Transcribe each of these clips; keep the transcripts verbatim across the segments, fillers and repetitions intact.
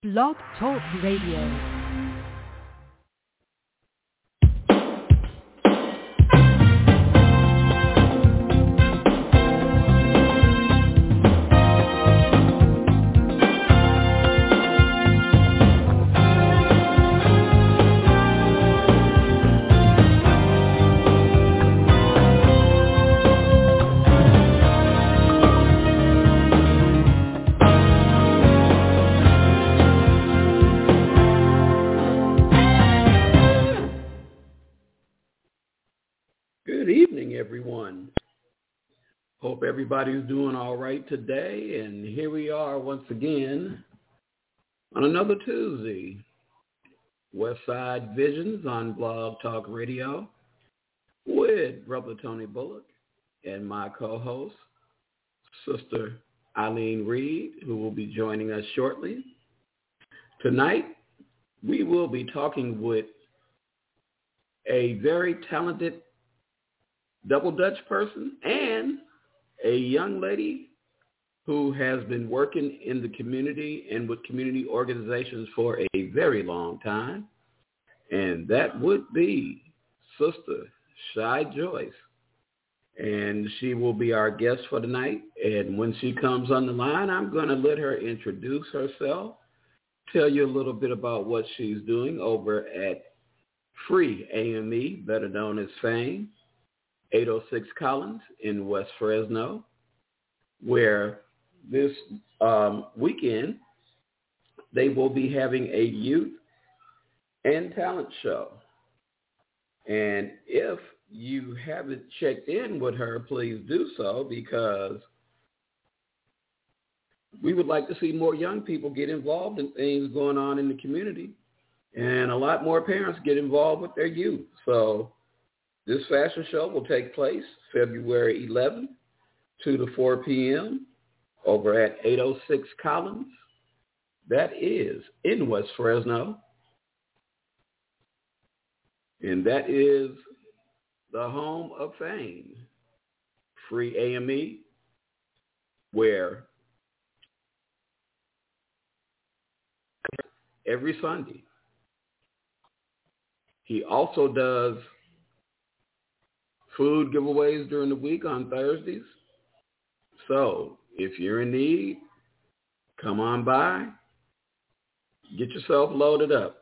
Blog Talk Radio. Everyone. Hope everybody's doing all right today, and here we are once again on another Tuesday, Westside Visions on Blog Talk Radio with Brother Tony Bullock and my co-host, Sister Eileen Reed, who will be joining us shortly. Tonight, we will be talking with a very talented double Dutch person and a young lady who has been working in the community and with community organizations for a very long time. And that would be Sister Shy Joyce. And she will be our guest for tonight. And when she comes on the line, I'm going to let her introduce herself, tell you a little bit about what she's doing over at Free A M E, better known as FAME, eight oh six Collins in West Fresno, where this um, weekend they will be having a youth and talent show. And if you haven't checked in with her, please do so, because we would like to see more young people get involved in things going on in the community, and a lot more parents get involved with their youth. So this fashion show will take place February eleventh, two to four p.m. over at eight oh six Collins. That is in West Fresno. And that is the home of FAME, Free A M E, where every Sunday he also does food giveaways during the week on Thursdays. So if you're in need, come on by, get yourself loaded up.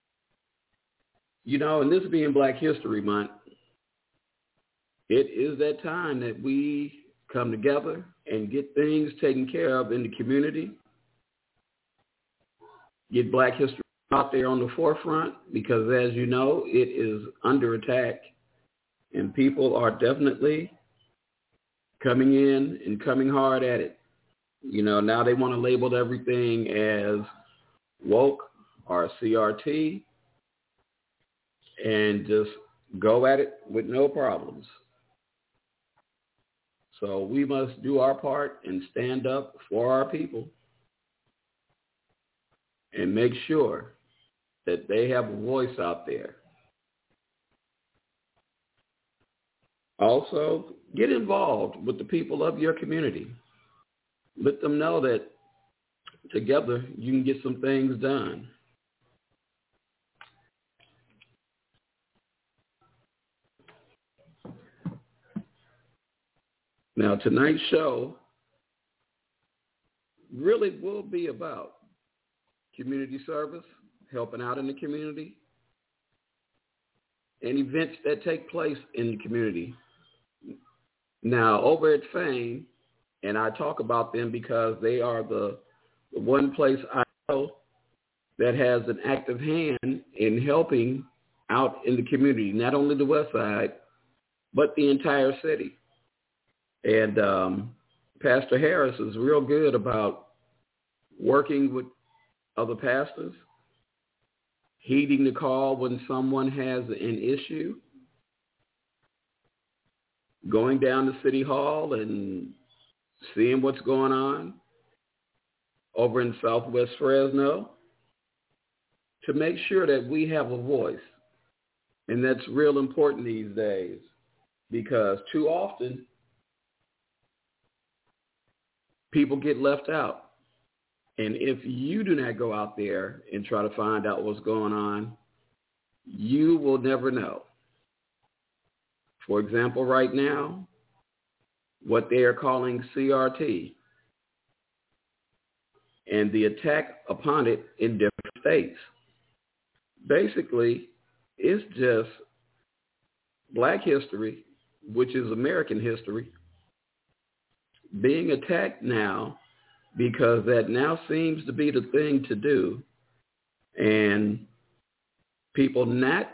You know, and this being Black History Month, it is that time that we come together and get things taken care of in the community, get Black history out there on the forefront, because as you know, it is under attack. And people are definitely coming in and coming hard at it. You know, now they want to label everything as woke or C R T and just go at it with no problems. So we must do our part and stand up for our people and make sure that they have a voice out there. Also, get involved with the people of your community. Let them know that together you can get some things done. Now, tonight's show really will be about community service, helping out in the community, and events that take place in the community. Now, over at FAME, and I talk about them because they are the, the one place I know that has an active hand in helping out in the community, not only the West Side, but the entire city. And um, Pastor Harris is real good about working with other pastors, heeding the call when someone has an issue, going down to City Hall and seeing what's going on over in Southwest Fresno to make sure that we have a voice. And that's real important these days, because too often people get left out. And if you do not go out there and try to find out what's going on, you will never know. For example, right now, what they are calling C R T and the attack upon it in different states. Basically, it's just Black history, which is American history, being attacked now because that now seems to be the thing to do. And people not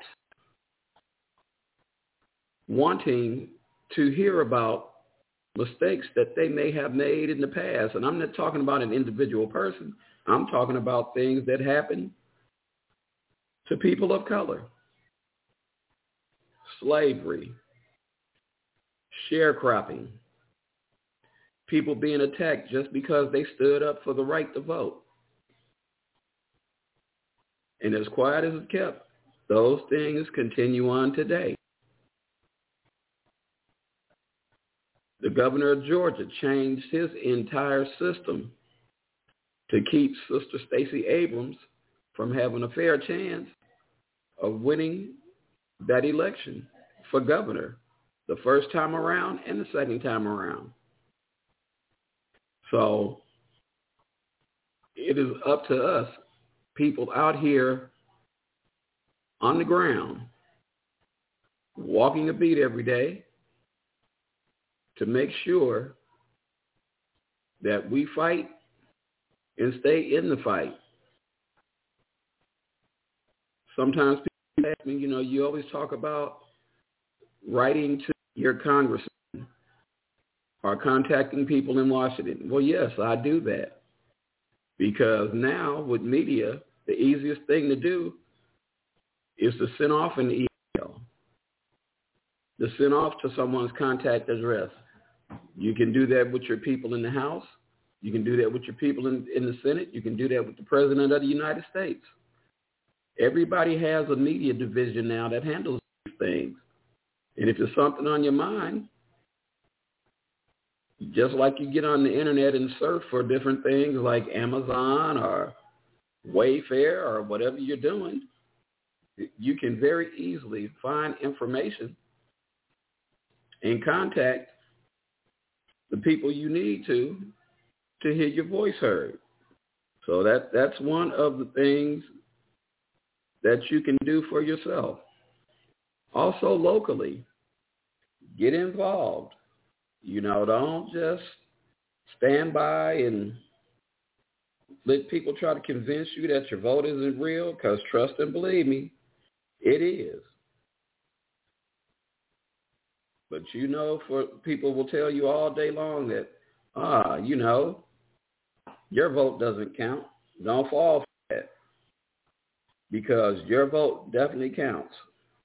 wanting to hear about mistakes that they may have made in the past. And I'm not talking about an individual person. I'm talking about things that happen to people of color. Slavery, sharecropping, people being attacked just because they stood up for the right to vote. And as quiet as it's kept, those things continue on today. The governor of Georgia changed his entire system to keep Sister Stacey Abrams from having a fair chance of winning that election for governor the first time around and the second time around. So it is up to us, people out here on the ground, walking a beat every day, to make sure that we fight and stay in the fight. Sometimes people ask me, you know, you always talk about writing to your congressman or contacting people in Washington. Well, yes, I do that. Because now with media, the easiest thing to do is to send off an email, to send off to someone's contact address. You can do that with your people in the House. You can do that with your people in, in the Senate. You can do that with the President of the United States. Everybody has a media division now that handles these things. And if there's something on your mind, just like you get on the internet and surf for different things like Amazon or Wayfair or whatever you're doing, you can very easily find information and contact the people you need to to hear your voice heard. So that that's one of the things that you can do for yourself. Also locally, get involved. You know, don't just stand by and let people try to convince you that your vote isn't real, because trust and believe me, it is. But you know, for people will tell you all day long that, ah, you know, your vote doesn't count. Don't fall for that, because your vote definitely counts.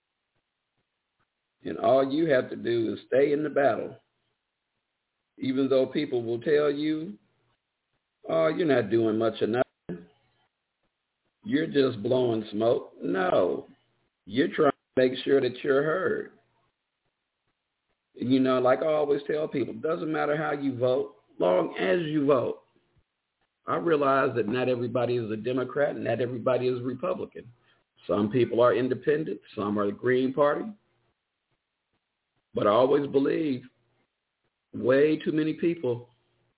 And all you have to do is stay in the battle. Even though people will tell you, oh, you're not doing much of nothing. You're just blowing smoke. No, you're trying to make sure that you're heard. And, you know, like I always tell people, it doesn't matter how you vote, long as you vote. I realize that not everybody is a Democrat and not everybody is a Republican. Some people are independent. Some are the Green Party. But I always believe way too many people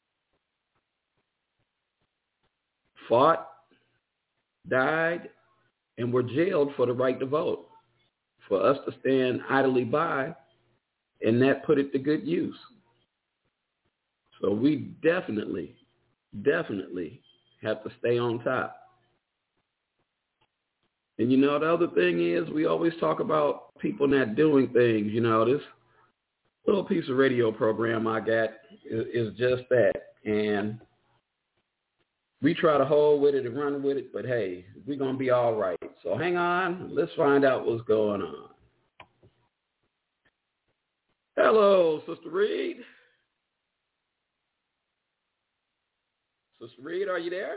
fought, died, and were jailed for the right to vote. For us to stand idly by and not put it to good use. So we definitely, definitely have to stay on top. And you know, the other thing is, we always talk about people not doing things. You know, this little piece of radio program I got is, is just that. And we try to hold with it and run with it, but hey, we're going to be all right. So hang on. Let's find out what's going on. Hello, Sister Reed. Sister Reed, are you there?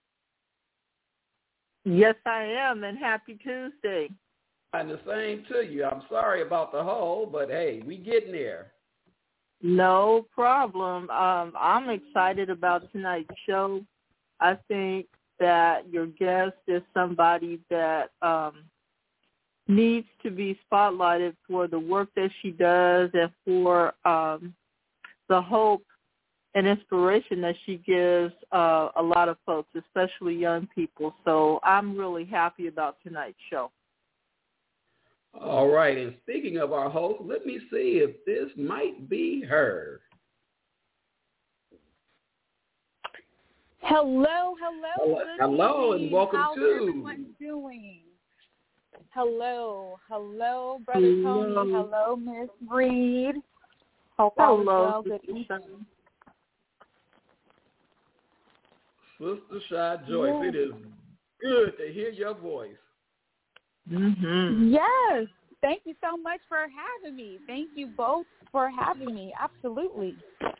Yes, I am, and happy Tuesday. And the same to you. I'm sorry about the hold, but hey, we getting there. No problem. Um, I'm excited about tonight's show. I think that your guest is somebody that um, needs to be spotlighted for the work that she does and for um, the hope and inspiration that she gives uh, a lot of folks, especially young people. So I'm really happy about tonight's show. All right, and speaking of our host, let me see if this might be her. Hello, hello. Hello, hello and welcome How's to. How's everyone doing? Hello, hello, Brother Hello. Tony. Hello, Miss Reed. Hope all is Hello, well. Good Sister evening. Sister Shy Joyce, Yes. it is good to hear your voice. Mm-hmm. Yes. Thank you so much for having me. Thank you both for having me. Absolutely.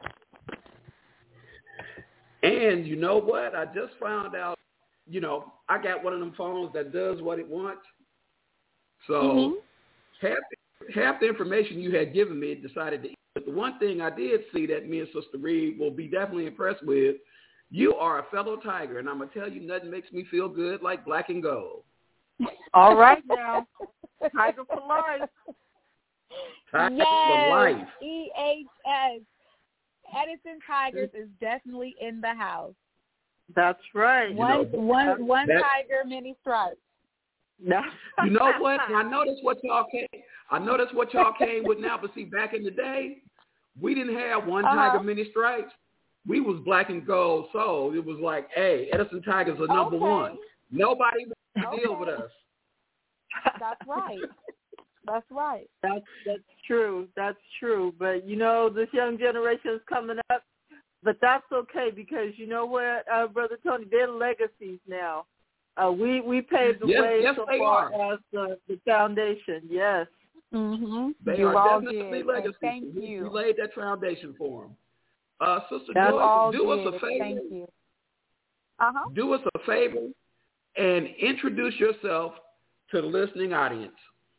And you know what? I just found out, you know, I got one of them phones that does what it wants. So Mm-hmm. half, half the information you had given me decided to eat. But the one thing I did see that me and Sister Reed will be definitely impressed with, you are a fellow Tiger. And I'm going to tell you, nothing makes me feel good like black and gold. All right now. Tiger for life. Tiger yes. for life. E H S. Edison Tigers is definitely in the house. That's right. One, know, one, one that, tiger, many stripes. No. You know what? I noticed what y'all came. I noticed what y'all came with now. But see, back in the day, we didn't have one Uh-huh. tiger, many stripes. We was black and gold. So it was like, hey, Edison Tigers are number Okay. one. Nobody would Okay. deal with us. That's right. That's right. That's that's true. That's true. But you know, this young generation is coming up. But that's okay because you know what, uh, Brother Tony, they're legacies now. Uh, we we paved the Yes, way yes, so they far are. as the, the foundation. Yes. Mhm. They You are all definitely did. legacies. And thank we, you. we laid that foundation for them. Uh, Sister That's You all Joyce, do did. us a favor. Thank you. Uh huh. Do us a favor and introduce yourself to the listening audience.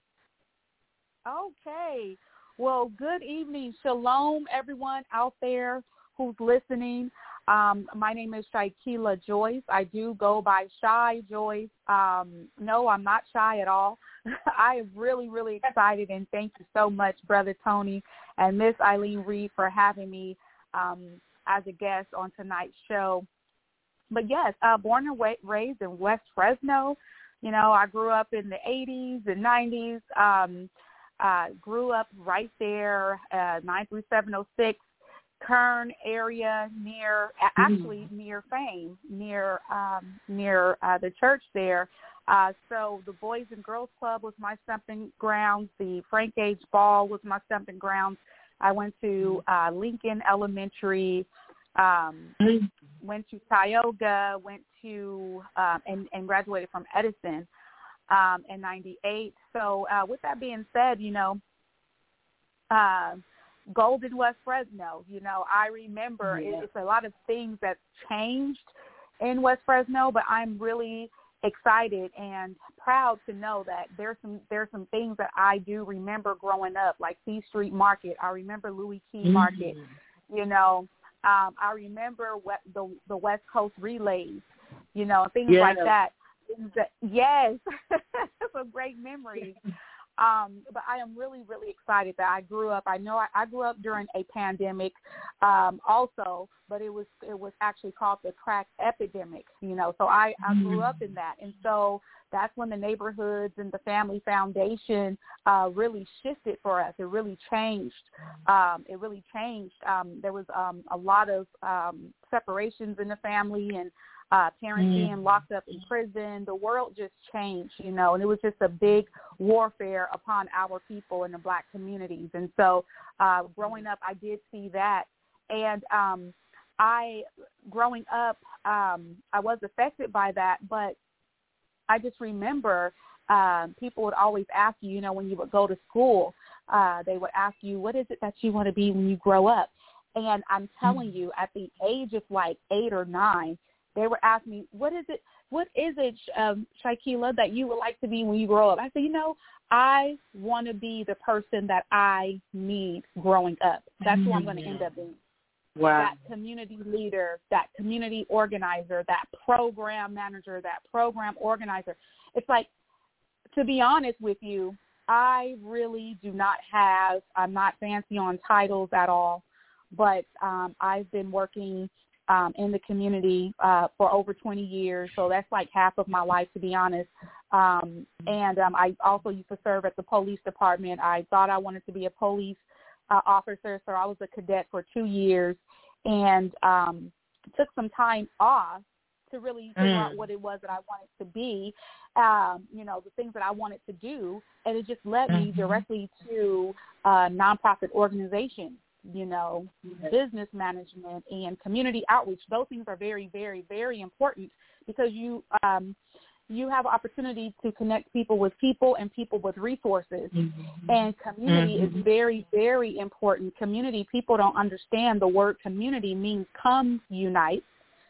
Okay. Well, good evening. Shalom, everyone out there who's listening. Um, my name is Shaikila Joyce. I do go by Shy Joyce. Um, no, I'm not shy at all. I am really, really excited, and thank you so much, Brother Tony and Miss Eileen Reed, for having me um, as a guest on tonight's show. But, yes, uh, born and wa- raised in West Fresno. You know, I grew up in the eighties and nineties. Um, uh, grew up right there, uh, nine three seven oh six. Kern area near, actually mm-hmm. near Fame, near um, near uh, the church there. Uh, so the Boys and Girls Club was my stomping grounds. The Frank H. Ball was my stomping grounds. I went to uh, Lincoln Elementary, um, mm-hmm. went to Tioga, went to um, and, and graduated from Edison um, in ninety-eight. So uh, with that being said, you know, uh, Golden West Fresno, you know, I remember yeah. it's a lot of things that changed in West Fresno, but I'm really excited and proud to know that there's some there's some things that I do remember growing up, like C Street Market. I remember Louis Key mm-hmm. Market, you know. Um, I remember what the the West Coast Relays, you know, things yeah. like that. Things that yes, some great memories. Um, but I am really, really excited that I grew up. I know I, I grew up during a pandemic um, also, but it was it was actually called the crack epidemic, you know. So I, I grew up in that. And so that's when the neighborhoods and the family foundation uh, really shifted for us. It really changed. Um, it really changed. Um, there was um, a lot of um, separations in the family and Uh, parents mm. being locked up in prison. The world just changed, you know, and it was just a big warfare upon our people in the Black communities. And so uh, growing up, I did see that. And um, I, growing up, um, I was affected by that, but I just remember um, people would always ask you, you know, when you would go to school, uh, they would ask you, what is it that you want to be when you grow up? And I'm telling you, at the age of like eight or nine, they were asking me, what is it, what is it, um, Shaikila, that you would like to be when you grow up? I said, you know, I want to be the person that I need growing up. That's who I'm going to end up being. wow. that community leader, that community organizer, that program manager, that program organizer. It's like, to be honest with you, I really do not have, I'm not fancy on titles at all, but um, I've been working um, in the community uh, for over twenty years, so that's like half of my life, to be honest. Um, and um, I also used to serve at the police department. I thought I wanted to be a police uh, officer, so I was a cadet for two years and um, took some time off to really figure mm. out what it was that I wanted to be, um, you know, the things that I wanted to do, and it just led me mm-hmm. directly to uh, nonprofit organizations, you know, business management and community outreach. Those things are very, very, very important because you um, you have opportunity to connect people with people and people with resources. Mm-hmm. And community mm-hmm. is very, very important. Community, people don't understand the word community means come unite.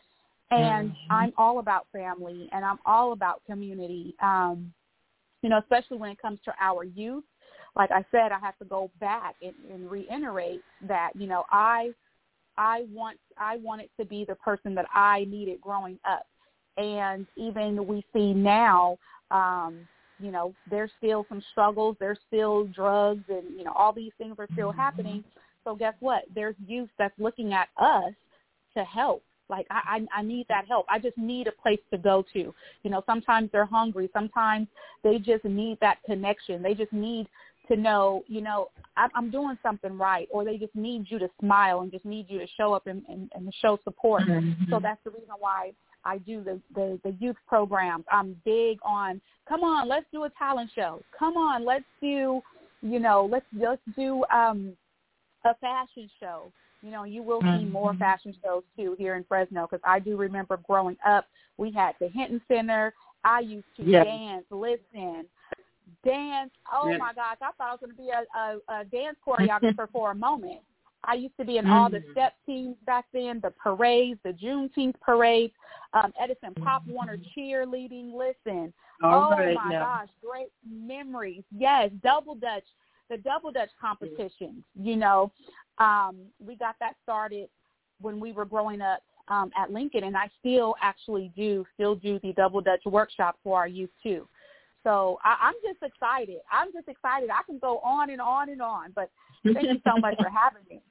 And mm-hmm. I'm all about family, and I'm all about community, um, you know, especially when it comes to our youth. Like I said, I have to go back and, and reiterate that, you know, I I want I wanted to be the person that I needed growing up. And even we see now, um, you know, there's still some struggles. There's still drugs and, you know, all these things are still mm-hmm. happening. So guess what? There's youth that's looking at us to help. Like, I, I need that help. I just need a place to go to. You know, sometimes they're hungry. Sometimes they just need that connection. They just need to know, you know, I'm doing something right, or they just need you to smile and just need you to show up and, and, and show support. Mm-hmm. So that's the reason why I do the, the, the youth programs. I'm big on, come on, let's do a talent show. Come on, let's do, you know, let's, let's do um, a fashion show. You know, you will see more fashion shows, too, here in Fresno, because I do remember growing up, we had the Hinton Center. I used to yes. dance, listen, dance. Oh, yes. my gosh, I thought I was going to be a, a, a dance choreographer for a moment. I used to be in mm-hmm. all the step teams back then, the parades, the Juneteenth parades, um, Edison Pop Warner cheerleading. Listen, all oh, right, my yeah. gosh, great memories. Yes, Double Dutch, the Double Dutch competitions, you know. Um, we got that started when we were growing up um, at Lincoln, and I still actually do still do the Double Dutch workshop for our youth, too. So I, I'm just excited. I'm just excited. I can go on and on and on, but thank you so much for having me.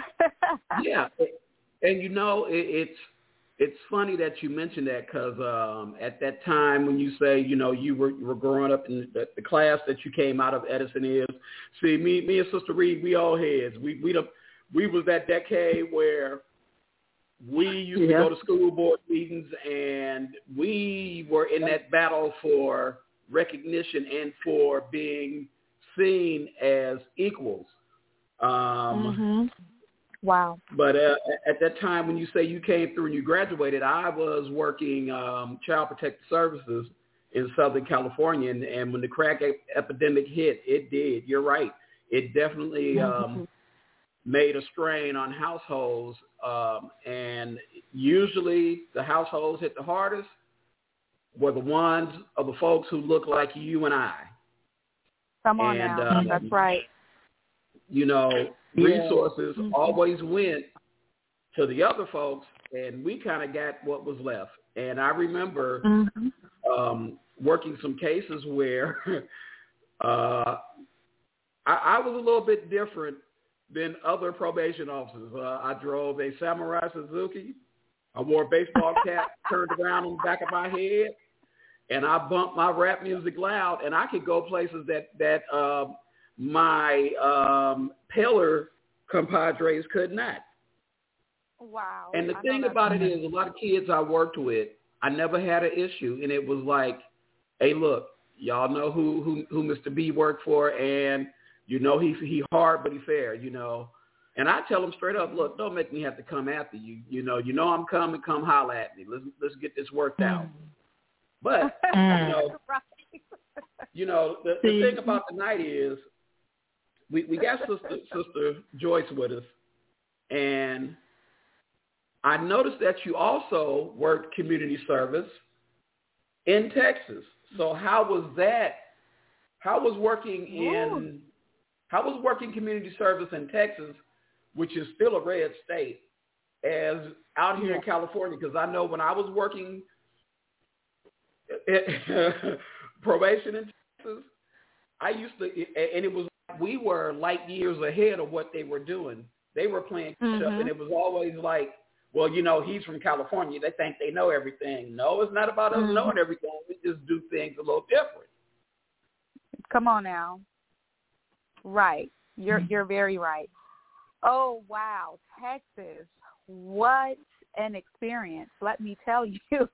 Yeah, and, you know, it, it's it's funny that you mentioned that because um, at that time when you say, you know, you were, you were growing up in the, the class that you came out of Edison is, see, me me and Sister Reed, we all heads. We, we the We was that decade where we used yeah. to go to school board meetings, and we were in that battle for recognition and for being seen as equals. Um, mm-hmm. Wow. But uh, at that time when you say you came through and you graduated, I was working um, Child Protective Services in Southern California, and, and when the crack ep- epidemic hit, it did. You're right. It definitely um, – mm-hmm. made a strain on households, um, and usually the households hit the hardest were the ones of the folks who look like you and I. Come on and, now, um, that's right. You know, yeah. resources mm-hmm. always went to the other folks, and we kind of got what was left. And I remember mm-hmm. um, working some cases where uh, I, I was a little bit different than other probation officers. Uh, I drove a Samurai Suzuki. I wore a baseball cap turned around on the back of my head, and I bumped my rap music loud, and I could go places that, that uh, my um, paler compadres could not. Wow. And the I thing about it is, a lot of kids I worked with, I never had an issue, and it was like, hey, look, y'all know who, who, who Mister B worked for, and you know, he he hard, but he fair, you know. And I tell him straight up, look, don't make me have to come after you. You know, you know I'm coming, come holler at me. Let's let's get this worked out. But, you know, you know the, the thing about the night is we, we got Sister, Sister Joyce with us. And I noticed that you also worked community service in Texas. So how was that? How was working in... How was working community service in Texas, which is still a red state, as out here in California, because I know when I was working probation in Texas, I used to, and it was, we were light years ahead of what they were doing. They were playing catch up, Mm-hmm. and it was always like, well, you know, he's from California. They think they know everything. No, it's not about us Mm-hmm. knowing everything. We just do things a little different. Come on now. Right. You're you're very right. Oh, wow. Texas. What an experience. Let me tell you. Yeah.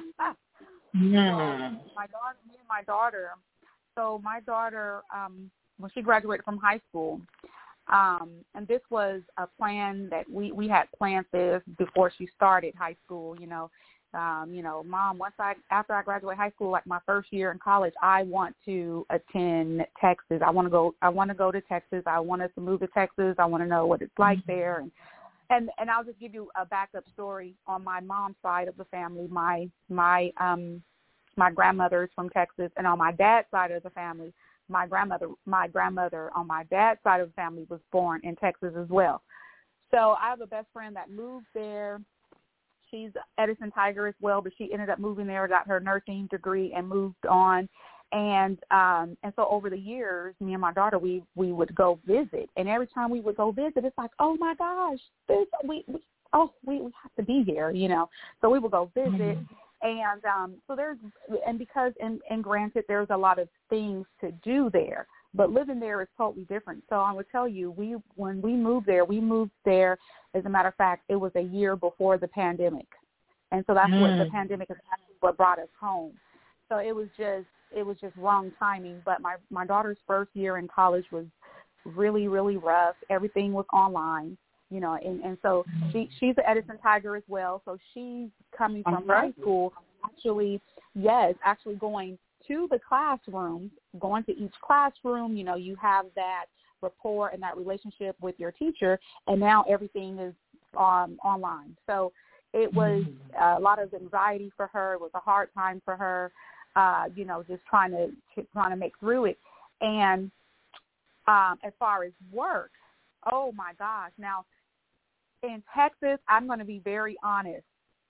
So my daughter, me and my daughter, so my daughter, um, when she graduated from high school, um, and this was a plan that we, we had planned this before she started high school, you know, um, you know, Mom, once I, after I graduate high school, like my first year in college, I want to attend Texas. I want to go, I want to go to Texas. I want us to move to Texas. I want to know what it's like there. And, and, and I'll just give you a backup story on my mom's side of the family. My, my, um, my grandmother is from Texas, and on my dad's side of the family, my grandmother, my grandmother on my dad's side of the family was born in Texas as well. So I have a best friend that moved there. She's Edison Tiger as well, but she ended up moving there, got her nursing degree, and moved on. And um, and so over the years, me and my daughter, we, we would go visit. And every time we would go visit, it's like, oh, my gosh, this we, we oh, we, we have to be here, you know. So we would go visit. Mm-hmm. And um, so there's, and because, and, and granted, there's a lot of things to do there, but living there is totally different. So I would tell you, we, when we moved there, we moved there, as a matter of fact, it was a year before the pandemic. And so that's mm. what the pandemic is actually what brought us home. So it was just, it was just wrong timing. But my, my daughter's first year in college was really, really rough. Everything was online. You know, and, and so she she's an Edison Tiger as well. So she's coming from high school, actually, yes, actually going to the classroom, going to each classroom. You know, you have that rapport and that relationship with your teacher, and now everything is um, online. So it was a lot of anxiety for her. It was a hard time for her, uh, you know, just trying to trying to make through it. And um, as far as work, oh my gosh, now. In Texas, I'm going to be very honest.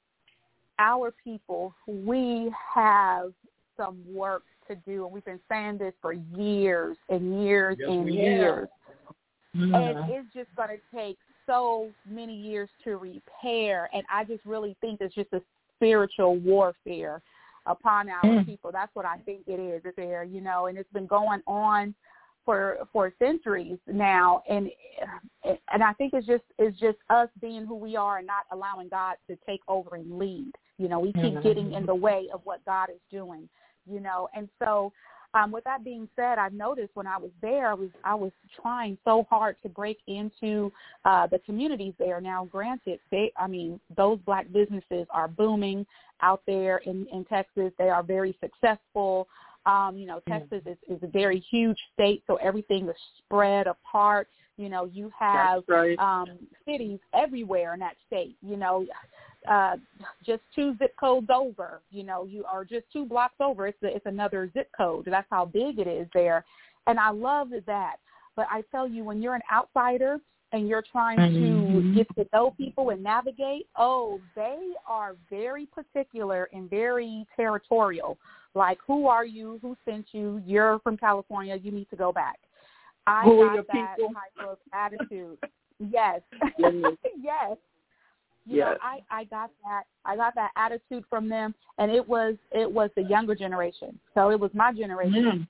Our people, we have some work to do, and we've been saying this for years and years yes, and years. Mm-hmm. And it's just going to take so many years to repair, and I just really think it's just a spiritual warfare upon our mm. people. That's what I think it is. It's there, you know, and it's been going on for for centuries now, and and I think it's just it's just us being who we are and not allowing God to take over and lead. You know, we keep mm-hmm. getting in the way of what God is doing. You know, and so um, with that being said, I noticed when I was there, I was I was trying so hard to break into uh, the communities there. Now, granted, they I mean those Black businesses are booming out there in, in Texas. They are very successful. Um, you know, Texas is, is a very huge state, so everything is spread apart. You know, you have right. um, cities everywhere in that state, you know, uh, just two zip codes over, you know, you are just two blocks over. It's, a, it's another zip code. That's how big it is there. And I love that. But I tell you, when you're an outsider and you're trying mm-hmm. to get to know people and navigate, oh, they are very particular and very territorial. Like, who are you? Who sent you? You're from California. You need to go back. I who got that people? type of attitude. Yes. Mm-hmm. yes. You yes. know, I, I got that I got that attitude from them, and it was it was the younger generation. So it was my generation. Mm-hmm.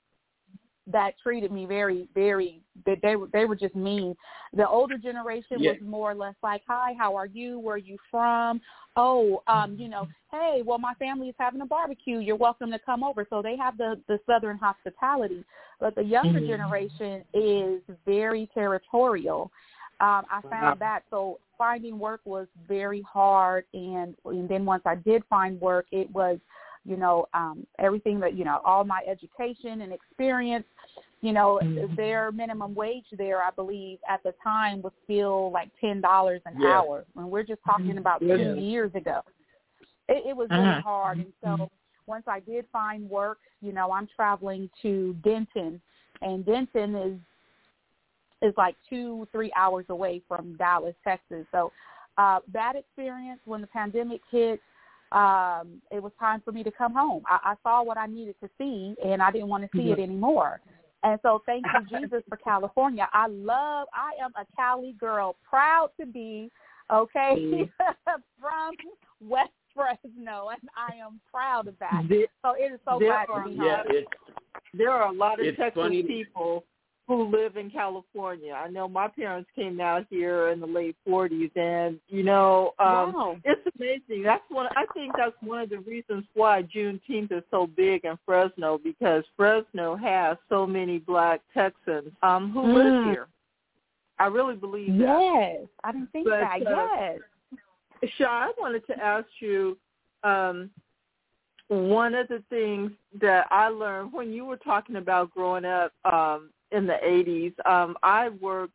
that treated me very, very, they, they were they were just mean. The older generation yeah. was more or less like, hi, how are you? Where are you from? Oh, um, you know, hey, well, my family is having a barbecue. You're welcome to come over. So they have the, the Southern hospitality. But the younger mm-hmm. generation is very territorial. Um, I found wow. that. So finding work was very hard. And, and then once I did find work, it was, you know, um, everything that, you know, all my education and experience, you know, mm-hmm. their minimum wage there, I believe, at the time was still like ten dollars an yeah. hour. And we're just talking about yeah. two years ago. It, it was really uh-huh. hard. And so once I did find work, you know, I'm traveling to Denton, and Denton is is like two, three hours away from Dallas, Texas. So uh, that experience when the pandemic hit, um, it was time for me to come home. I, I saw what I needed to see, and I didn't want to see mm-hmm. it anymore. And so thank you, Jesus, for California. I love, I am a Cali girl, proud to be, okay, mm-hmm. from West Fresno, and I am proud of that. There, so it is so glad to be yeah, here. There are a lot of Texas funny. people who live in California. I know my parents came out here in the late forties, and, you know, um, wow. it's amazing. That's one. I think that's one of the reasons why Juneteenth is so big in Fresno, because Fresno has so many black Texans um, who mm. live here. I really believe that. Yes, I didn't think but, that, uh, yes. Sha, I wanted to ask you, um, one of the things that I learned when you were talking about growing up um, in the eighties, um, I worked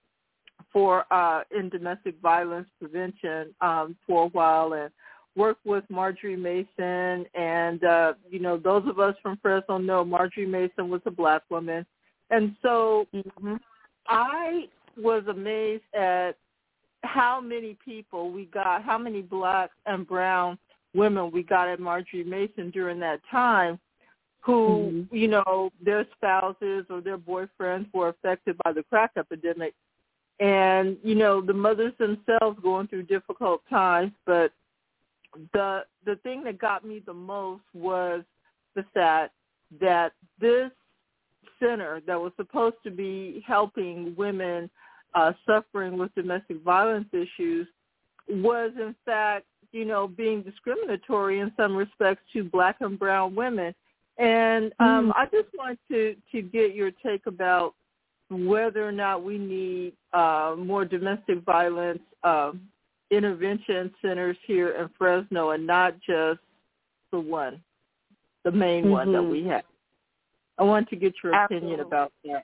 for uh, in domestic violence prevention um, for a while and worked with Marjorie Mason. And, uh, you know, those of us from Fresno know Marjorie Mason was a black woman. And so mm-hmm. I was amazed at how many people we got, how many black and brown women we got at Marjorie Mason during that time who, mm-hmm. you know, their spouses or their boyfriends were affected by the crack epidemic. And, you know, the mothers themselves going through difficult times. But the the thing that got me the most was the fact that this center that was supposed to be helping women uh, suffering with domestic violence issues was, in fact, you know, being discriminatory in some respects to black and brown women. And um, mm. I just want to, to get your take about whether or not we need uh, more domestic violence uh, intervention centers here in Fresno and not just the one, the main mm-hmm. one that we have. I want to get your absolutely. opinion about that.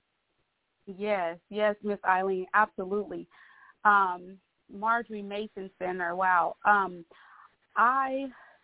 Yes, yes, Miss Eileen, absolutely. Um, Marjorie Mason Center, wow. Um, I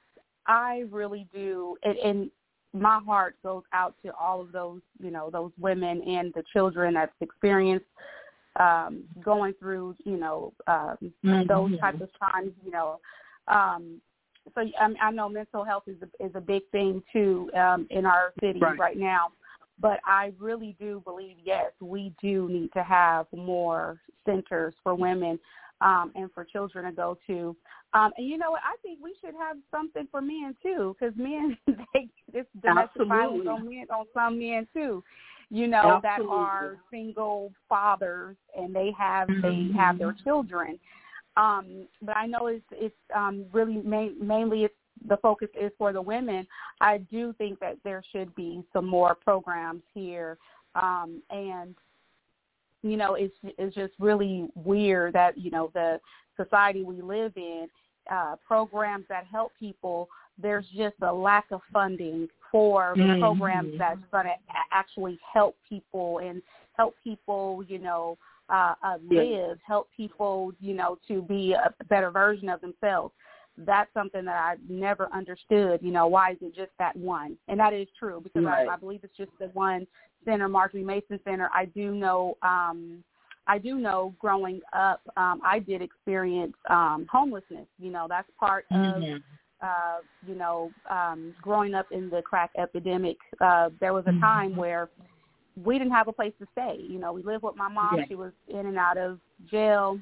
I really do, and, and my heart goes out to all of those, you know, those women and the children that's experienced um, going through, you know, um, mm-hmm. those types of times, you know. Um, so I, I know mental health is a, is a big thing, too, um, in our city right. right now. But I really do believe, yes, we do need to have more centers for women um, and for children to go to. Um, and you know what? I think we should have something for men, too, because men, they, it's domestic Absolutely. violence on, men, on some men, too, you know, Absolutely. that are single fathers and they have mm-hmm. they have their children. Um, but I know it's, it's um, really main, mainly it's the focus is for the women. I do think that there should be some more programs here. Um, and, you know, it's it's just really weird that, you know, the society we live in, uh, programs that help people, there's just a lack of funding for the mm-hmm. programs that's going to actually help people and help people, you know, uh, uh, live, yes. help people, you know, to be a better version of themselves. That's something that I never understood, you know, why is it just that one? And that is true because right. I, I believe it's just the one center, Marjorie Mason Center. I do know, um, I do know growing up, um, I did experience um, homelessness. You know, that's part mm-hmm. of, uh, you know, um, growing up in the crack epidemic. Uh, there was a mm-hmm. time where we didn't have a place to stay. You know, we lived with my mom. Yeah. She was in and out of jail.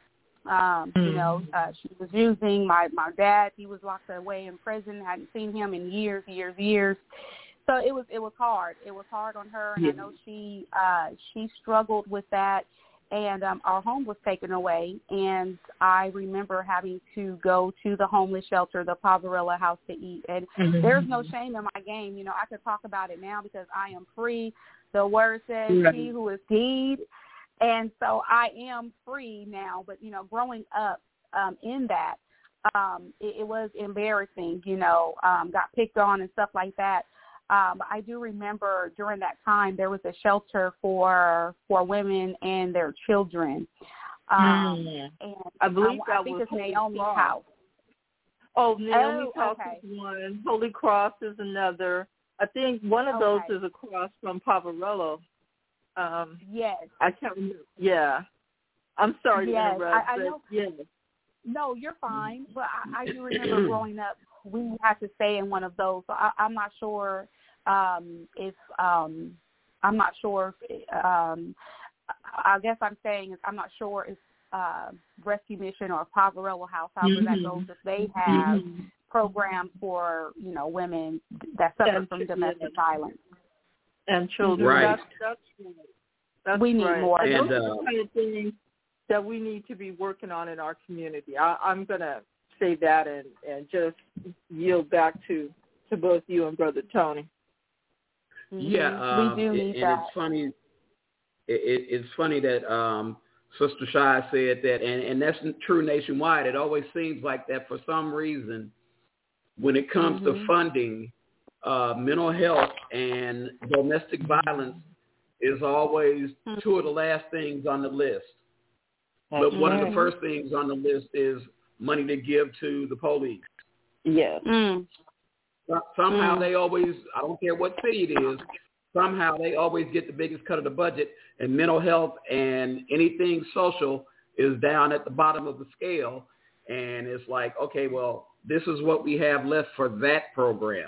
Um, mm. You know, uh, she was using my, my dad. He was locked away in prison. Hadn't seen him in years, years, years. So it was it was hard. It was hard on her, and yeah. I know she uh, she struggled with that. And um, our home was taken away, and I remember having to go to the homeless shelter, the Poverello House to eat. And mm-hmm. there's no shame in my game. You know, I could talk about it now because I am free. The word says, right. "He who is deed." And so I am free now, but, you know, growing up um, in that, um, it, it was embarrassing, you know, um, got picked on and stuff like that. Um, I do remember during that time there was a shelter for for women and their children. Um, mm. And I believe I, that I think was it's Holy Naomi's Cross. house. Oh, Naomi's oh, house okay. is one. Holy Cross is another. I think one of those okay. is across from Poverello. Um, yes. I can't remember. Yeah. I'm sorry yes, to interrupt. I, I but know. Yeah. No, you're fine. But I, I do remember growing up, we had to stay in one of those. So I, I'm not sure um, if um, I'm not sure. If, um, I guess I'm saying is I'm not sure if uh, Rescue Mission or Poverello House, however mm-hmm. that goes, if they have mm-hmm. programs for you know women that suffer and from domestic yeah. violence and children. Right. That's, that's, that's we need right. more. And and, those uh, are the kind of things that we need to be working on in our community. I, I'm going to say that and, and just yield back to, to both you and Brother Tony. Yeah, um, we do need it, and that. it's funny. It, it, it's funny that um, Sister Shy said that, and, and that's true nationwide. It always seems like that for some reason, when it comes mm-hmm. to funding, uh, mental health and domestic violence is always mm-hmm. two of the last things on the list. That's but one right. of the first things on the list is money to give to the police. Yes. Mm. Somehow mm. they always, I don't care what city it is, somehow they always get the biggest cut of the budget, and mental health and anything social is down at the bottom of the scale. And it's like, okay, well, this is what we have left for that program.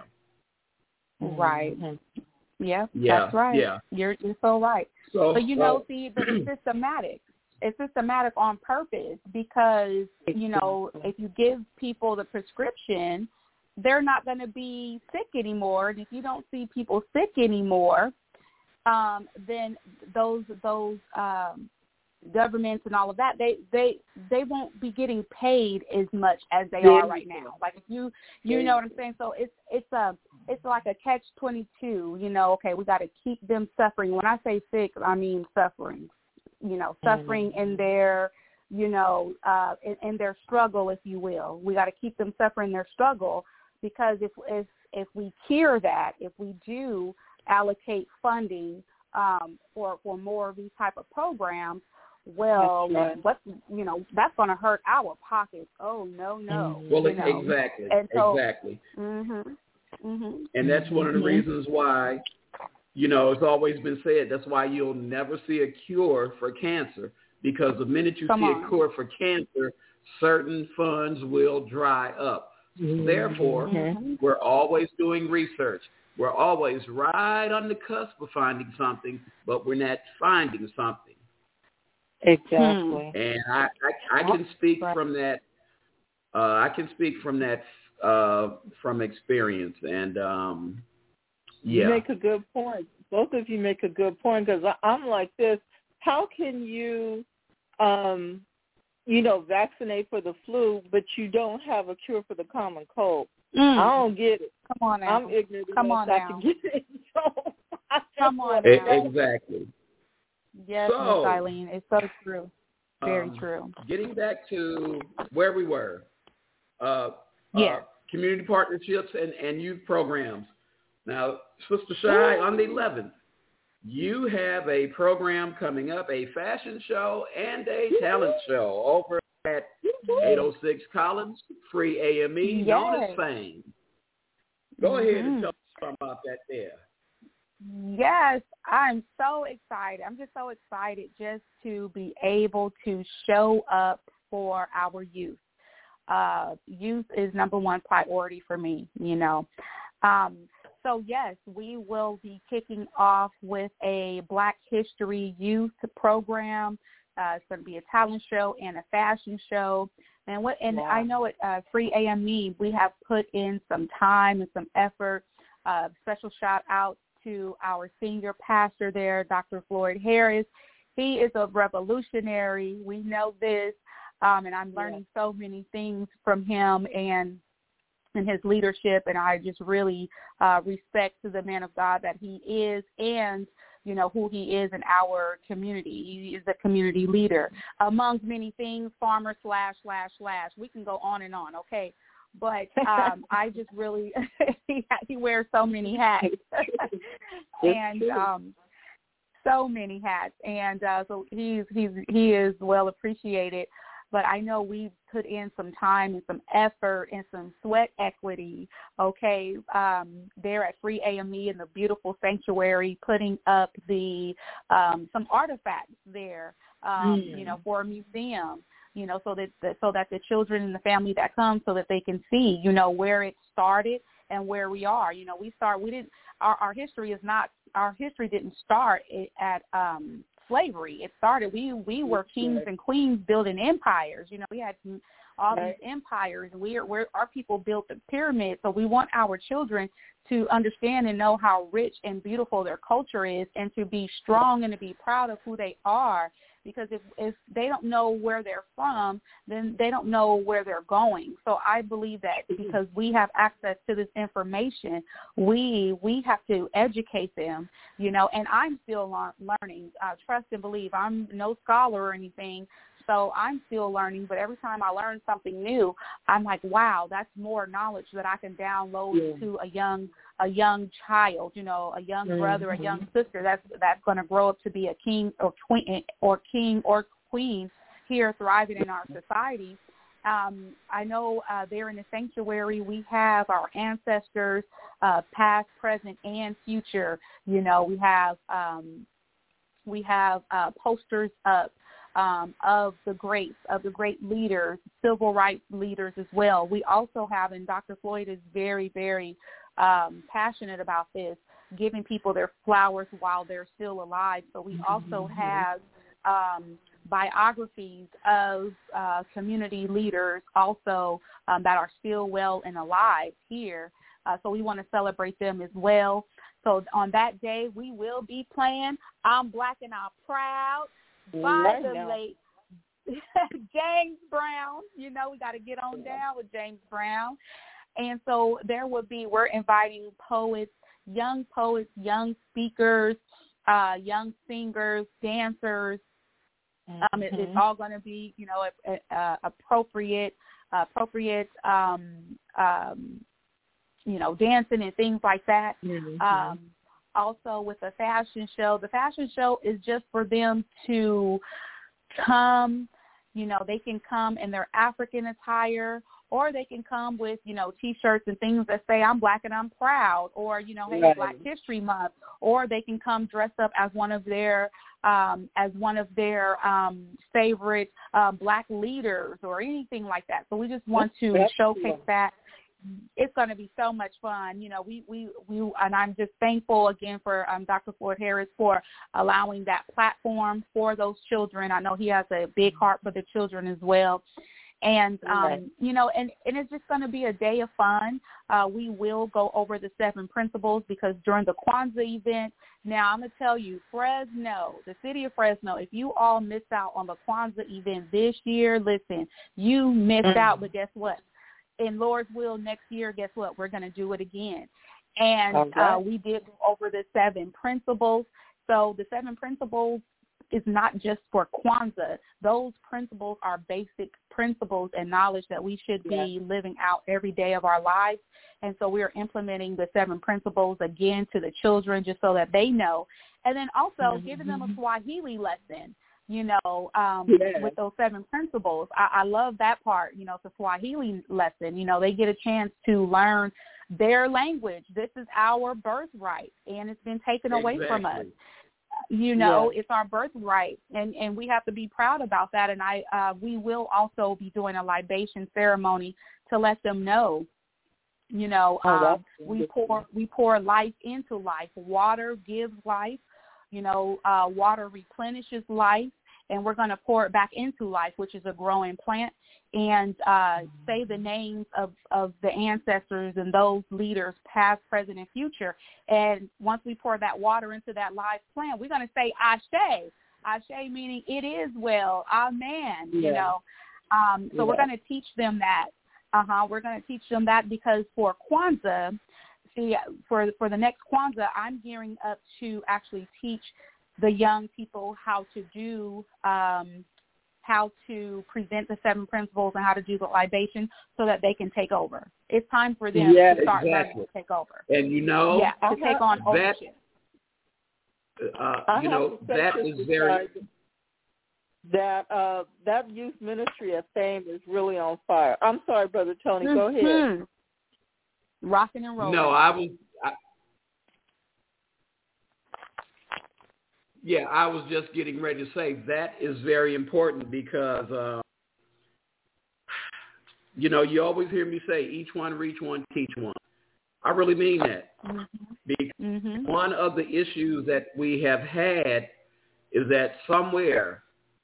Right. Mm-hmm. Yeah, yeah, that's right. Yeah. You're, you're so right. So, but, you know, uh, see, but it's systematic. It's systematic on purpose because, you know, if you give people the prescription, they're not going to be sick anymore. And if you don't see people sick anymore, um, then those those um, governments and all of that, they, they they won't be getting paid as much as they are right now. Like if you you know what I'm saying. So it's it's a it's like a catch twenty-two. You know, okay, we got to keep them suffering. When I say sick, I mean suffering. You know, suffering mm-hmm. in their, you know, uh, in, in their struggle, if you will. We got to keep them suffering their struggle because if if if we cure that, if we do allocate funding um, for for more of these type of programs, well, right. what you know, that's going to hurt our pockets. Oh no, no. Well, you know? exactly, and so, exactly. Mm-hmm, mm-hmm. And that's one of the reasons why. You know, it's always been said that's why you'll never see a cure for cancer, because the minute you Come see on. a cure for cancer, certain funds will dry up. Mm-hmm. Therefore, mm-hmm. we're always doing research. We're always right on the cusp of finding something, but we're not finding something. Exactly. And I, I, I can speak from that. Uh, I can speak from that uh, from experience, and um, yeah. You make a good point. Both of you make a good point because I'm like this. How can you, um, you know, vaccinate for the flu, but you don't have a cure for the common cold? Mm. I don't get it. Come on now. I'm ignorant Come enough on not now. to get it. So I Come on it, now. Exactly. Yes, so, Miss Eileen. It's so true. Very um, true. Getting back to where we were, uh, yeah. uh, community partnerships and, and youth programs. Now, Sister Shy, on the eleventh, you have a program coming up, a fashion show and a talent show over at eight oh six Collins, free A M E, yes. known as Fame. Go mm-hmm. ahead and tell us about that there. Yes, I'm so excited. I'm just so excited just to be able to show up for our youth. Uh, youth is number one priority for me, you know. Um, so, yes, we will be kicking off with a Black History Youth program. Uh, it's going to be a talent show and a fashion show. And what? And wow. I know at uh, Free A M E, we have put in some time and some effort. Uh, special shout out to our senior pastor there, Doctor Floyd Harris. He is a revolutionary. We know this. Um, and I'm learning yeah. so many things from him and and his leadership, and I just really uh, respect to the man of God that he is and, you know, who he is in our community. He is a community leader. Among many things, farmer slash, slash, slash. We can go on and on, okay? But um, I just really, he, he wears so many hats. and um, so many hats. And uh, so he's, he's, he is well appreciated. But I know we've put in some time and some effort and some sweat equity, okay, um, there at Free A M E in the beautiful sanctuary, putting up the um, some artifacts there um, mm. you know, for a museum, you know, so that the, so that the children and the family that come, so that they can see, you know, where it started and where we are. You know, we start, we didn't, our, our history is not, our history didn't start at um, slavery. It started, we, we were kings and queens building empires. You know, we had all right. these empires. We're, we're, our people built the pyramids. So we want our children to understand and know how rich and beautiful their culture is, and to be strong and to be proud of who they are. Because if, if they don't know where they're from, then they don't know where they're going. So I believe that because we have access to this information, we we have to educate them, you know, and I'm still learning. Uh, trust and believe. I'm no scholar or anything, so I'm still learning. But every time I learn something new, I'm like, wow, that's more knowledge that I can download yeah. to a young a young child, you know, a young mm-hmm. brother, a young sister that's that's going to grow up to be a king or queen or king or queen here, thriving in our society. Um, I know uh, there in the sanctuary we have our ancestors, uh, past, present, and future. You know, we have um, we have uh, posters up um, of the greats, of the great leaders, civil rights leaders as well. We also have, and Doctor Floyd is very, very Um, passionate about this, giving people their flowers while they're still alive. So we also have um, biographies of uh, community leaders also um, that are still well and alive here. Uh, so we want to celebrate them as well. So on that day, we will be playing I'm Black and I'm Proud by the late James Brown. You know, we got to get on down with James Brown. And so there will be, we're inviting poets, young poets, young speakers, uh, young singers, dancers. Mm-hmm. Um, it, it's all going to be, you know, a, a, appropriate, appropriate, um, um, you know, dancing and things like that. Mm-hmm. Um, also with the fashion show, the fashion show is just for them to come, you know, they can come in their African attire, or they can come with, you know, T-shirts and things that say I'm Black and I'm proud, or, you know, hey, right. Black History Month, or they can come dressed up as one of their um, as one of their um, favorite uh, Black leaders or anything like that. So we just want to That's showcase cool. that. It's going to be so much fun. You know, we, we, we and I'm just thankful again for um, Doctor Floyd Harris for allowing that platform for those children. I know he has a big heart for the children as well. And, um, right. you know, and, and it's just going to be a day of fun. Uh, we will go over the seven principles because during the Kwanzaa event, now I'm going to tell you, Fresno, the city of Fresno, if you all missed out on the Kwanzaa event this year, listen, you missed mm. out, but guess what? In Lord's will next year, guess what? We're going to do it again. And okay. uh, we did go over the seven principles. So the seven principles is not just for Kwanzaa. Those principles are basic principles and knowledge that we should be yes. living out every day of our lives. And so we are implementing the seven principles again to the children just so that they know. And then also mm-hmm. giving them a Swahili lesson, you know, um, yes. with those seven principles. I, I love that part. You know, it's a Swahili lesson. You know, they get a chance to learn their language. This is our birthright, and it's been taken exactly. away from us. You know, yes. it's our birthright, and, and we have to be proud about that. And I, uh, we will also be doing a libation ceremony to let them know, you know, oh, um, we pour we pour life into life. Water gives life. You know, uh, water replenishes life, and we're going to pour it back into life, which is a growing plant, and uh, say the names of, of the ancestors and those leaders, past, present, and future. And once we pour that water into that live plant, we're going to say Ashe. Ashe meaning it is well, amen, yeah. you know. Um, so yeah. we're going to teach them that. Uh-huh. We're going to teach them that because for Kwanzaa, see, for for the next Kwanzaa, I'm gearing up to actually teach the young people how to do, um, how to present the seven principles and how to do the libation so that they can take over. It's time for them yeah, to start exactly. learning to take over. And you know, yeah, to take on ownership. That, uh, you know, that is very... That uh, that youth ministry at Fame is really on fire. I'm sorry, Brother Tony. Mm-hmm. Go ahead. Rocking and rolling. No, I was. I, Yeah, I was just getting ready to say that is very important because, uh, you know, you always hear me say each one, reach one, teach one. I really mean that. Mm-hmm. Because mm-hmm. one of the issues that we have had is that somewhere,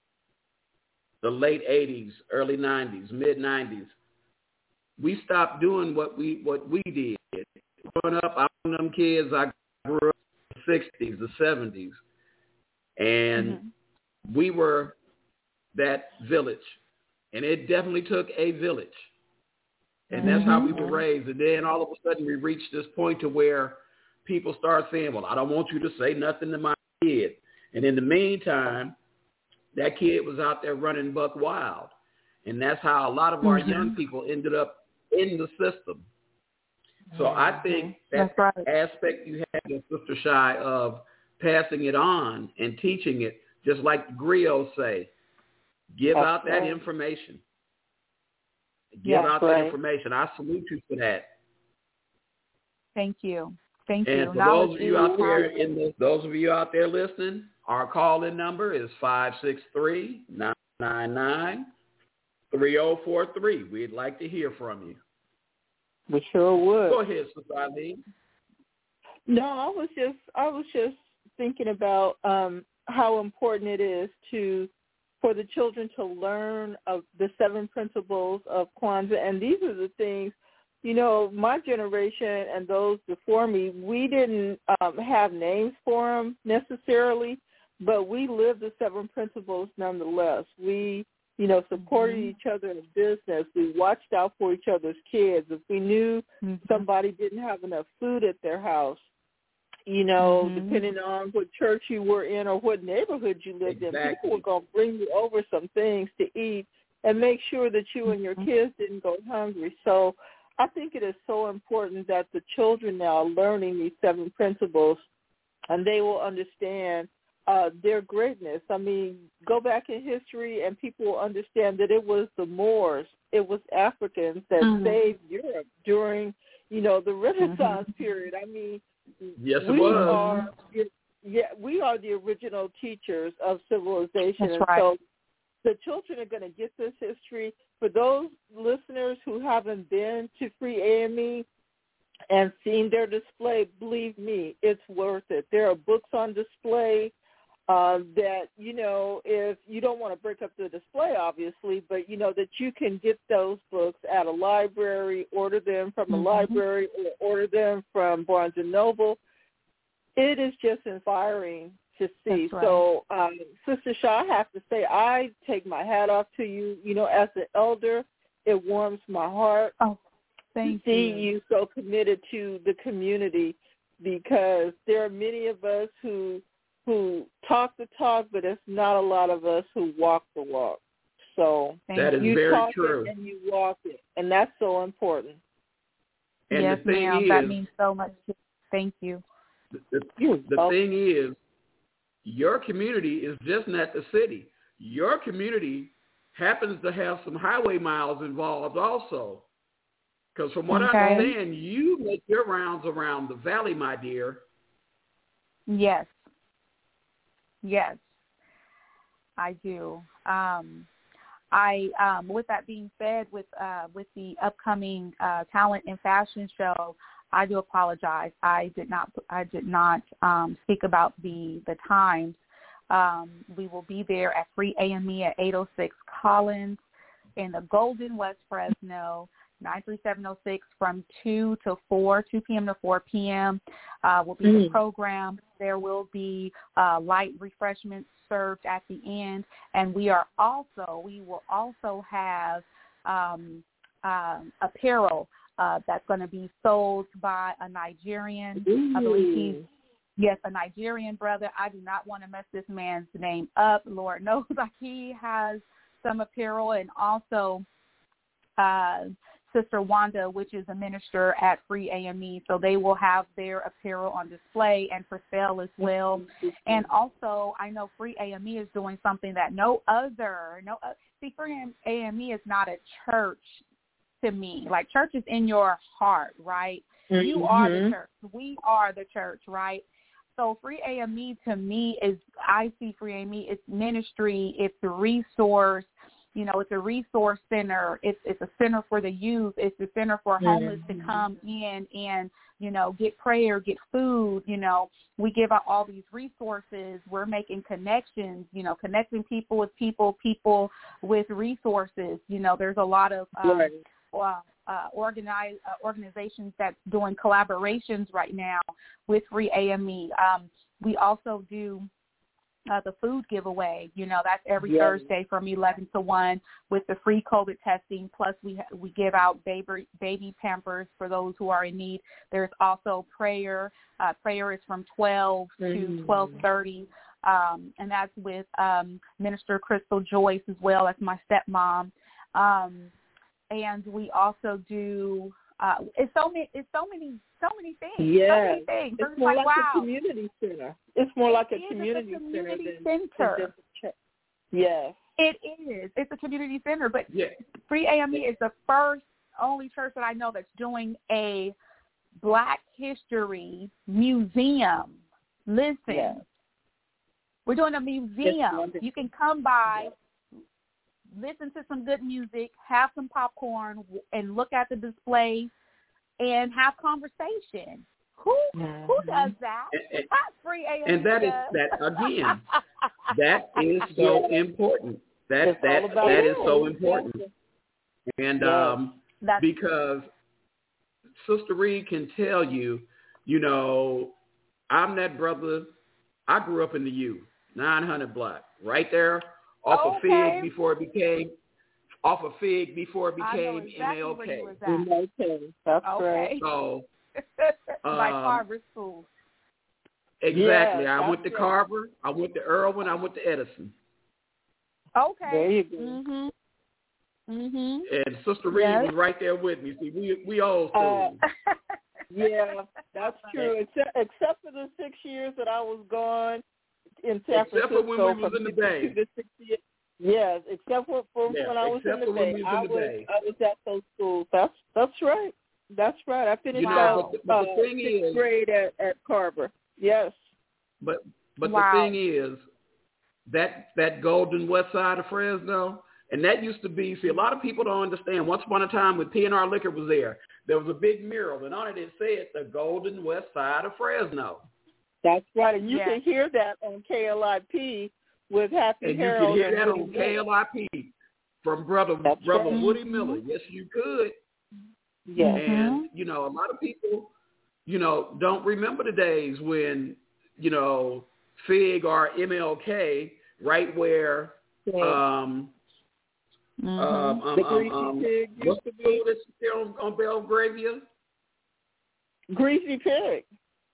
the late eighties, early nineties, mid nineties, we stopped doing what we what we did. Growing up, I was them kids, I grew up in the sixties, the seventies, and mm-hmm. we were that village. And it definitely took a village. And that's mm-hmm. how we were raised. And then all of a sudden we reached this point to where people start saying, well, I don't want you to say nothing to my kid. And in the meantime, that kid was out there running buck wild. And that's how a lot of our mm-hmm. young people ended up in the system. So mm-hmm. I think that right. aspect you had, Sister Shy, of passing it on and teaching it, just like the griots say, give that's out right. that information. Give yes, out right. that information. I salute you for that. Thank you. Thank and you. And for those of you out there in the, those of you out there listening, our call-in number is five six three, nine nine nine, three oh four three. We'd like to hear from you. We sure would. Go ahead, Sister Eileen. No, I was just I was just thinking about um, how important it is to for the children to learn of the seven principles of Kwanzaa. And these are the things, you know, my generation and those before me, we didn't um, have names for them necessarily, but we lived the seven principles nonetheless. We, you know, supported mm-hmm. each other in business. We watched out for each other's kids. If we knew mm-hmm. somebody didn't have enough food at their house, you know, mm-hmm. depending on what church you were in or what neighborhood you lived exactly. in, people were going to bring you over some things to eat and make sure that you and your kids didn't go hungry. So I think it is so important that the children now are learning these seven principles, and they will understand uh, their greatness. I mean, go back in history and people will understand that it was the Moors, it was Africans that mm-hmm. saved Europe during, you know, the Renaissance mm-hmm. period. I mean, yes, it we was. Are, yeah, we are the original teachers of civilization. That's and right. So the children are going to get this history. For those listeners who haven't been to Free A M E and seen their display, believe me, it's worth it. There are books on display uh, that, you know, if you don't want to break up the display, obviously, but, you know, that you can get those books at a library, order them from a mm-hmm. library, or order them from Barnes and Noble. It is just inspiring to see. Right. So, um, Sister Shaw, I have to say, I take my hat off to you. You know, as an elder, it warms my heart oh, thank to see you. you so committed to the community, because there are many of us who who talk the talk, but it's not a lot of us who walk the walk. So that is you very talk true. it and you walk it, and that's so important. And yes, the thing ma'am. Is, that means so much. Thank you. The, the, the thing is, your community is just not the city. Your community happens to have some highway miles involved also. Because from what okay. I understand, you make your rounds around the valley, my dear. Yes. Yes, I do. Um, I, um, with that being said, with uh, with the upcoming uh, talent and fashion show, I do apologize. I did not. I did not um, speak about the the times. Um, we will be there at Free A M E at eight oh six Collins in the Golden, West Fresno, nine three seven oh six, from two to four, two p.m. to four p.m. Uh, will be mm. the program. There will be uh, light refreshments served at the end, and we are also we will also have um, um, apparel uh, that's going to be sold by a Nigerian. Mm. I believe he's yes, a Nigerian brother. I do not want to mess this man's name up. Lord knows that he has some apparel, and also uh, Sister Wanda, which is a minister at Free A M E. So they will have their apparel on display and for sale as well. And also, I know Free A M E is doing something that no other, no, see, Free A M E is not a church to me. Like, church is in your heart, right? Mm-hmm. You are the church. We are the church, right? so Free A M E to me is, I see Free A M E, it's ministry, it's a resource, you know, it's a resource center, it's it's a center for the youth, it's a center for homeless mm-hmm. to come in and, you know, get prayer, get food, you know, we give out all these resources, we're making connections, you know, connecting people with people, people with resources, you know, there's a lot of um, right. uh, uh, organize, uh, organizations that's doing collaborations right now with Free A M E. Um, we also do uh, the food giveaway. You know, that's every yes. Thursday from eleven to one with the free COVID testing. Plus, we ha- we give out baby baby Pampers for those who are in need. There's also prayer. Uh, prayer is from twelve mm-hmm. to twelve thirty. Um, and that's with um, Minister Crystal Joyce as well. That's my stepmom. Um, And we also do. Uh, it's so many. It's so many. So many things. Yeah, so many things. It's, it's more like, like wow. a community center. It's more like it a community, a community center. center. Than, than just yes, it is. It's a community center. But yeah. Free A M E is the first, only church that I know that's doing a Black History museum. Listen, yes. we're doing a museum. You can come by. Yes. Listen to some good music, have some popcorn, and look at the display and have conversation. Who mm-hmm. who does that? And, That's Free A M E. And that is that again. That is so important. That it's that that is so important. And yes. um, That's because Sister Reed can tell you, you know, I'm that brother. I grew up in the U, nine hundred block, right there. Off okay. of Fig before it became, off of Fig before it became exactly M L K. M L K. That's okay. right. So, by um, Carver School. Exactly. Yeah, I went to right. Carver. I went to Irwin. I went to Edison. Okay. There you go. Mhm. Mhm. And Sister Reed yes. was right there with me. See, we we old school. Uh, yeah, that's true. Except except for the six years that I was gone. In San except Francisco, for when we was in the Bay. Yes, except for, for yeah, when I was in the Bay. We was I, in the was, Bay. I was at those schools. That's that's right. That's right. I finished you know, out but the, but uh, the thing sixth is, grade at, at Carver. Yes. But but wow. the thing is, that that golden west side of Fresno, and that used to be, see, a lot of people don't understand. Once upon a time when P and R Liquor was there, there was a big mural, and on it it said the golden west side of Fresno. That's right, and you yes. can hear that on K L I P with Happy and Harold. You can hear that and on K L I P from Brother That's Brother right. Woody Miller. Yes, you could. Yes. And, you know, a lot of people, you know, don't remember the days when, you know, Fig or M L K, right where, yeah. um, mm-hmm. um, um, the Greasy um, Pig what's the food that's there on, on Belgravia? Greasy Pig.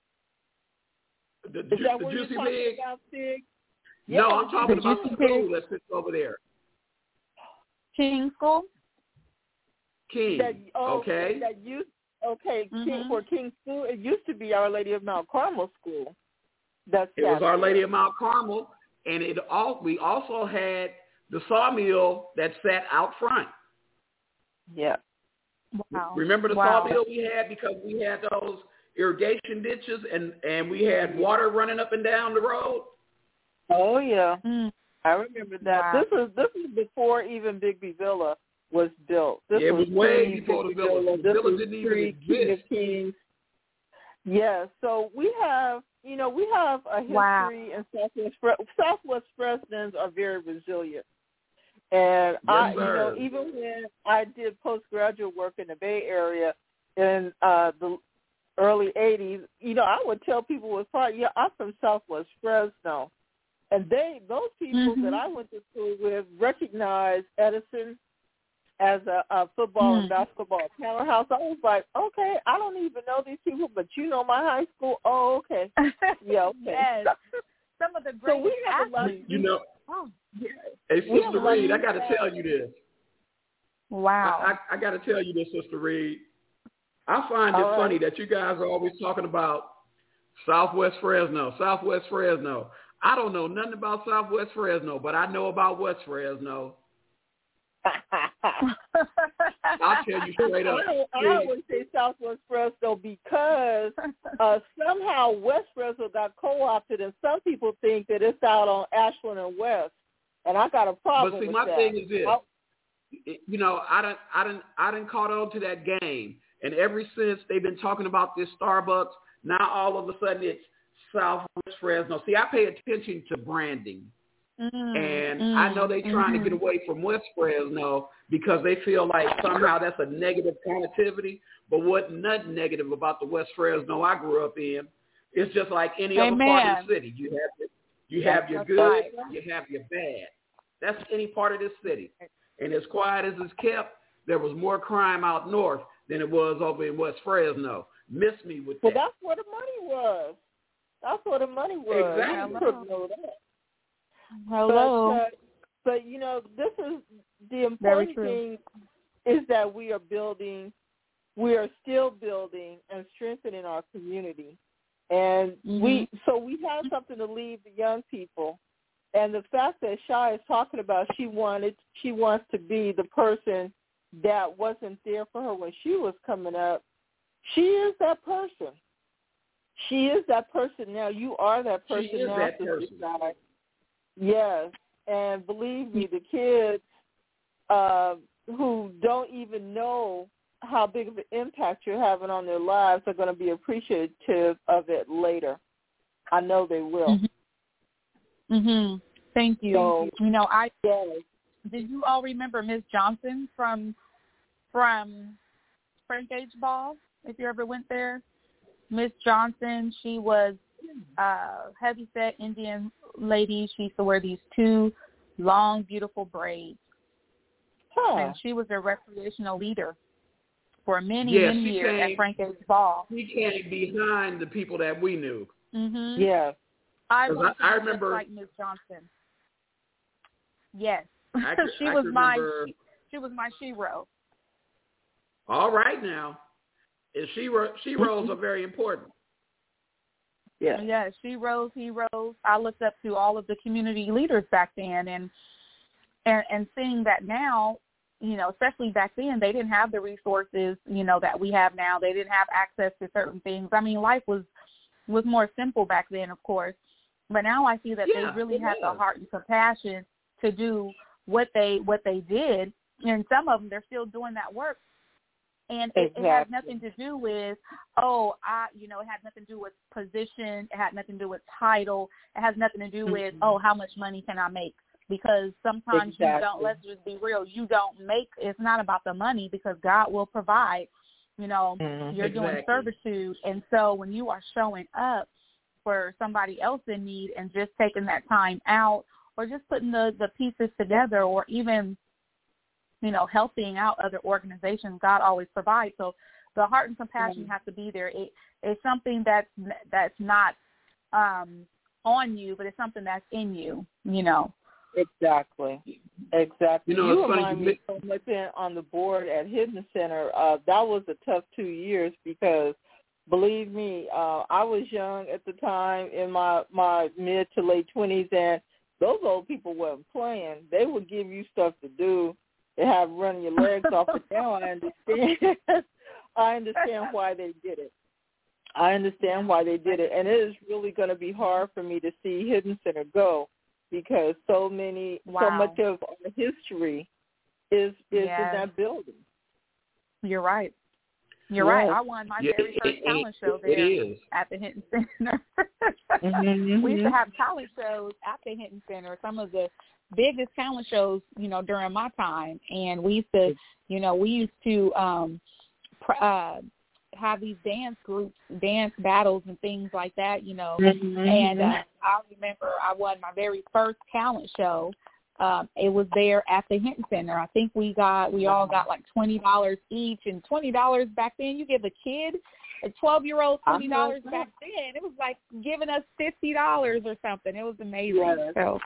The, Is ju- that the what Juicy you're talking Pig? about, Pig? No, Yeah. I'm talking The about Juicy the school Pig? that sits over there. King School? King, That, oh, okay? That used, okay, Mm-hmm. King, for King School, it used to be Our Lady of Mount Carmel School. That's It was Our Lady of Mount Carmel, and it all, we also had the sawmill that sat out front. Yeah. Wow. Remember the wow. sawmill we had because we had those irrigation ditches and, and we had water running up and down the road? Oh, yeah. Mm. I remember that. Wow. This is this is before even Bigby Villa was built. This yeah, it was, was way pre- before the villa. Villa. The This villa was didn't even pre- King exist. of Kings. Yeah, so we have, you know, we have a history Wow. in Southwest Fre- Southwest Fresnons are very resilient. And Yes, I, sir. you know, even when I did postgraduate work in the Bay Area in uh, the early eighties, you know, I would tell people with pride, yeah, I'm from Southwest Fresno. And they, those people mm-hmm. that I went to school with recognized Edison as a, a football mm. and basketball powerhouse. I was like, okay, I don't even know these people, but you know my high school. Oh, okay. Yeah, okay. yes. Some of the great So we have athletes. You know, oh. yeah. hey, We have Sister a lot Reed, I of got to that. tell you this. Wow. I, I, I got to tell you this, Sister Reed. I find it All right. funny that you guys are always talking about Southwest Fresno, Southwest Fresno. I don't know nothing about Southwest Fresno, but I know about West Fresno. I'll tell you straight up. I, I would say Southwest Fresno because uh, somehow West Fresno got co-opted, and some people think that it's out on Ashland and West, and I got a problem But see, with my that. thing is this. I'll, you know, I didn't, I didn't, I didn't caught on to that game, and ever since they've been talking about this Starbucks, now all of a sudden it's Southwest Fresno. See, I pay attention to branding, mm-hmm. and mm-hmm. I know they're trying mm-hmm. to get away from West Fresno because they feel like somehow that's a negative connotation. But what nothing negative about the West Fresno I grew up in. It's just like any Amen. other part of the city. You have your, you have your That's good, right. you have your bad. That's any part of this city. And as quiet as it's kept, there was more crime out north than it was over in West Fresno. Miss me with that. well, that's where the money was. That's where the money was. Exactly. You couldn't know that. Hello. But, uh, but, you know, this is the important thing is that we are building, we are still building and strengthening our community. And mm-hmm. we, so we have something to leave the young people. And the fact that Shy is talking about she wanted, she wants to be the person that wasn't there for her when she was coming up, she is that person. She is that person now. You are that person she is now. That person. Shy. Yes, and believe me, the kids uh, who don't even know how big of an impact you're having on their lives are going to be appreciative of it later. I know they will. Mm-hmm. Mhm. Thank you. So, you know, I yes. Did you all remember Miss Johnson from from Frank H. Ball? If you ever went there, Miss Johnson, she was a heavy-set Indian lady. She used to wear these two long, beautiful braids, huh. and she was a recreational leader for many, yes, many years came, at Frank H. Ball. She came behind the people that we knew. Mhm. Yeah. I want I, I to be remember just like Miss Johnson. Yes, I could, she I was could my remember, she, she was my shero. All right now, and she sheroes are very important. Yeah. Yeah, sheroes, heroes. I looked up to all of the community leaders back then, and and and seeing that now, you know, especially back then, they didn't have the resources, you know, that we have now. They didn't have access to certain things. I mean, life was was more simple back then, of course. But now I see that yeah, they really had was. the heart and compassion to do what they what they did, and some of them they're still doing that work. And it, exactly. it has nothing to do with, oh, I, you know, it had nothing to do with position. It had nothing to do with title. It has nothing to do mm-hmm. with, oh, how much money can I make? Because sometimes exactly. you don't, let's just be real, you don't make, it's not about the money because God will provide. You know, mm-hmm. you're exactly. doing servitude. And so when you are showing up for somebody else in need and just taking that time out or just putting the, the pieces together or even, you know, helping out other organizations, God always provides. So the heart and compassion mm-hmm. has to be there. It, it's something that's that's not um, on you, but it's something that's in you, you know. Exactly. Exactly. You know, you it's funny remind you me so much in, on the board at Hidden Center. Uh, that was a tough two years because, believe me, uh, I was young at the time in my, my mid to late twenties, and those old people weren't playing. They would give you stuff to do. They have running your legs off. But now I understand. I understand why they did it. I understand why they did it, and it is really going to be hard for me to see Hidden Center go because so many, wow. so much of our history is is yes. in that building. You're right. You're yes. right. I won my yeah, very first it, talent it, show it there is. at the Hinton Center. mm-hmm. We used to have talent shows at the Hinton Center. Some of the biggest talent shows, you know, during my time, and we used to, you know, we used to um, pr- uh, have these dance groups, dance battles, and things like that, you know. Mm-hmm. And uh, I remember I won my very first talent show. Um, it was there at the Hinton Center. I think we got, we all got like twenty dollars each, and twenty dollars back then, you give a kid, a twelve-year-old twenty dollars back then. It was like giving us fifty dollars or something. It was amazing. Yes. So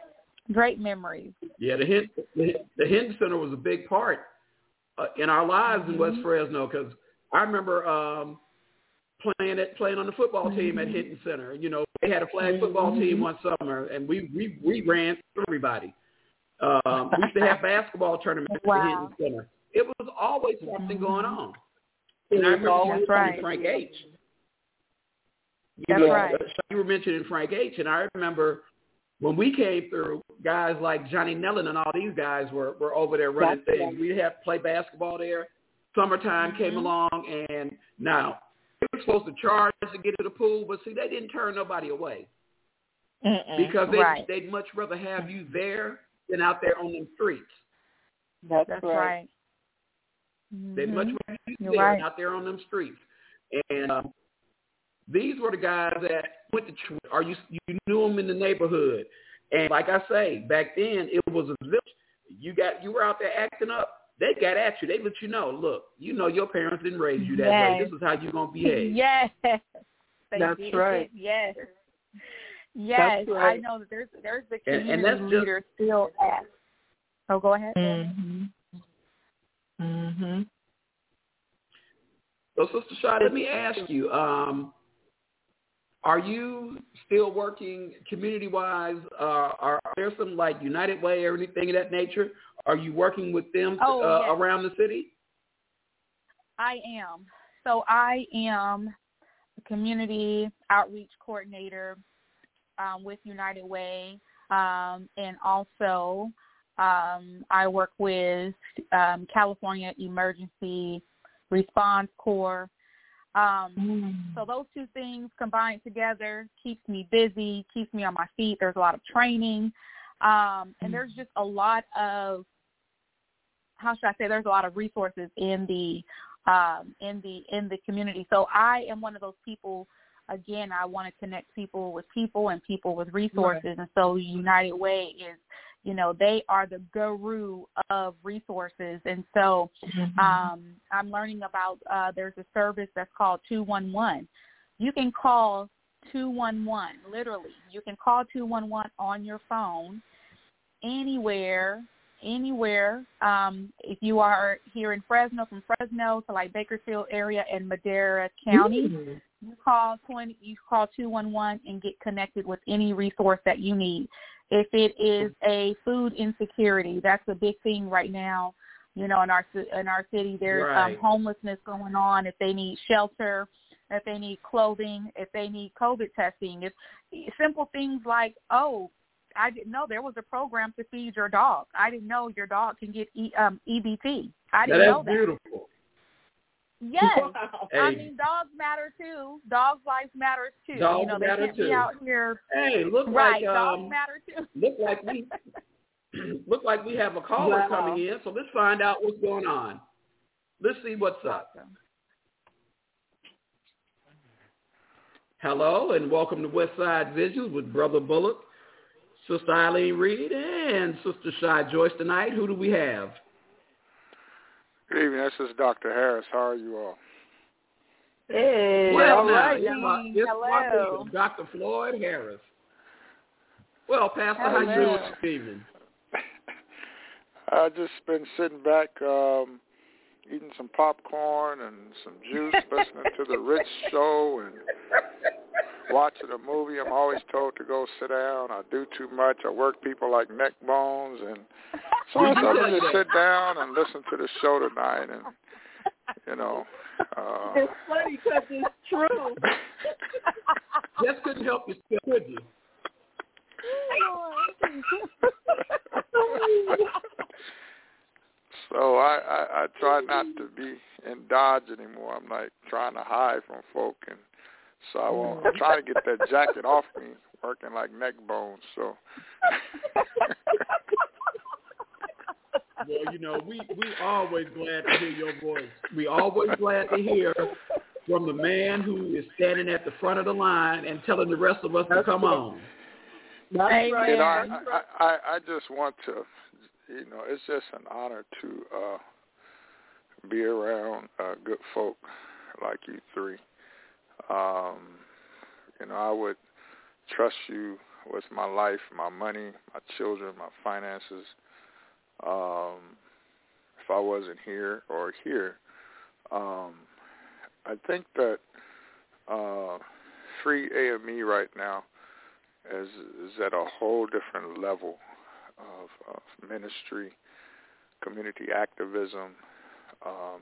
great memories. Yeah, the Hinton, the, the Hinton Center was a big part uh, in our lives mm-hmm. in West Fresno because I remember um, playing at playing on the football mm-hmm. team at Hinton Center. You know, they had a flag mm-hmm. football team one summer, and we we we ran through everybody. Um, we used to have basketball tournaments wow. at the Hinton Center. It was always something going on. It And I was remember always you right. Frank H. You That's know, right. you were mentioning Frank H. And I remember when we came through, guys like Johnny Nellen and all these guys were, were over there running That's things. right. We'd have to play basketball there. Summertime Mm-hmm. came along, and now they were supposed to charge to get to the pool, but see, they didn't turn nobody away. Mm-mm. Because they, Right. they'd much rather have you there than out there on them streets. That's, That's right. right. Mm-hmm. They'd much rather have you You're there right. than out there on them streets. And um, these were the guys that went to, or you, you knew them in the neighborhood. And like I say, back then it was a village. You got, you were out there acting up. They got at you. They let you know, look, you know your parents didn't raise you that Yes. way. This is how you're going to behave. Yes. They That's did. right. Yes. Yes. That's right. I know that there's there's the And- community and that's just- leader still at. Oh, go ahead. Mm-hmm. Mm-hmm. So, Sister Shaw, let me ask you, um, are you still working community-wise? Uh, are there some like United Way or anything of that nature? Are you working with them Oh, uh, yes. around the city? I am. So I am a community outreach coordinator um, with United Way, um, and also um, I work with um, California Emergency Response Corps. Um, Mm. So those two things combined together keeps me busy, keeps me on my feet. There's a lot of training, um, and there's just a lot of, how should I say, there's a lot of resources in the um, in the in the community. So I am one of those people. Again, I want to connect people with people and people with resources, Right. and so United Way is, you know, they are the guru of resources, and so Mm-hmm. um, I'm learning about. Uh, there's a service that's called two one one. You can call two one one. Literally, you can call two one one on your phone anywhere. Anywhere, um, if you are here in Fresno, from Fresno to like Bakersfield area and Madera County, Mm-hmm. you call twenty, you call two one one and get connected with any resource that you need. If it is a food insecurity, that's a big thing right now. You know, in our in our city, there's Right. um, homelessness going on. If they need shelter, if they need clothing, if they need COVID testing, if simple things like, oh, I didn't know there was a program to feed your dog. I didn't know your dog can get e, um, E B T. I Now, didn't that's know that. beautiful. Yes. Wow. I Hey. mean, dogs matter too. Dogs' lives matter too. Dogs you know, they matter can't too. be out here. Hey, look Right. like dogs um, matter too. look like we look like we have a caller Wow. coming in. So let's find out what's going on. Let's see what's up. Awesome. Hello, and welcome to West Side Visuals with Brother Bullock, Sister Eileen Reed, and Sister Shy Joyce tonight. Who do we have? Good evening. This is Doctor Harris. How are you all? Hey, Well, all now, right. it's my, it's my Hello. people, Doctor Floyd Harris. Well, Pastor, how you Hello. doing this evening? I just been sitting back, um, eating some popcorn and some juice, listening to the Rich Show and watching a movie. I'm always told to go sit down. I do too much. I work people like neck bones, and so I decided to sit down and listen to the show tonight. And you know, uh, It's funny because it's true. Just couldn't help you, could you? So I, I, I try not to be in Dodge anymore. I'm like trying to hide from folk, and so I won't. I'm trying to get that jacket off me, working like neck bones. So. Well, you know, we we always glad to hear your voice. We always glad to hear from the man who is standing at the front of the line and telling the rest of us to come on. That's Amen. right. You know, I, That's I, right. I, I just want to, you know, it's just an honor to uh, be around uh, good folk like you three. Um, you know, I would trust you with my life, my money, my children, my finances. Um, if I wasn't here or here, um, I think that uh, free A M E right now is is at a whole different level. of, of ministry, community activism. Um,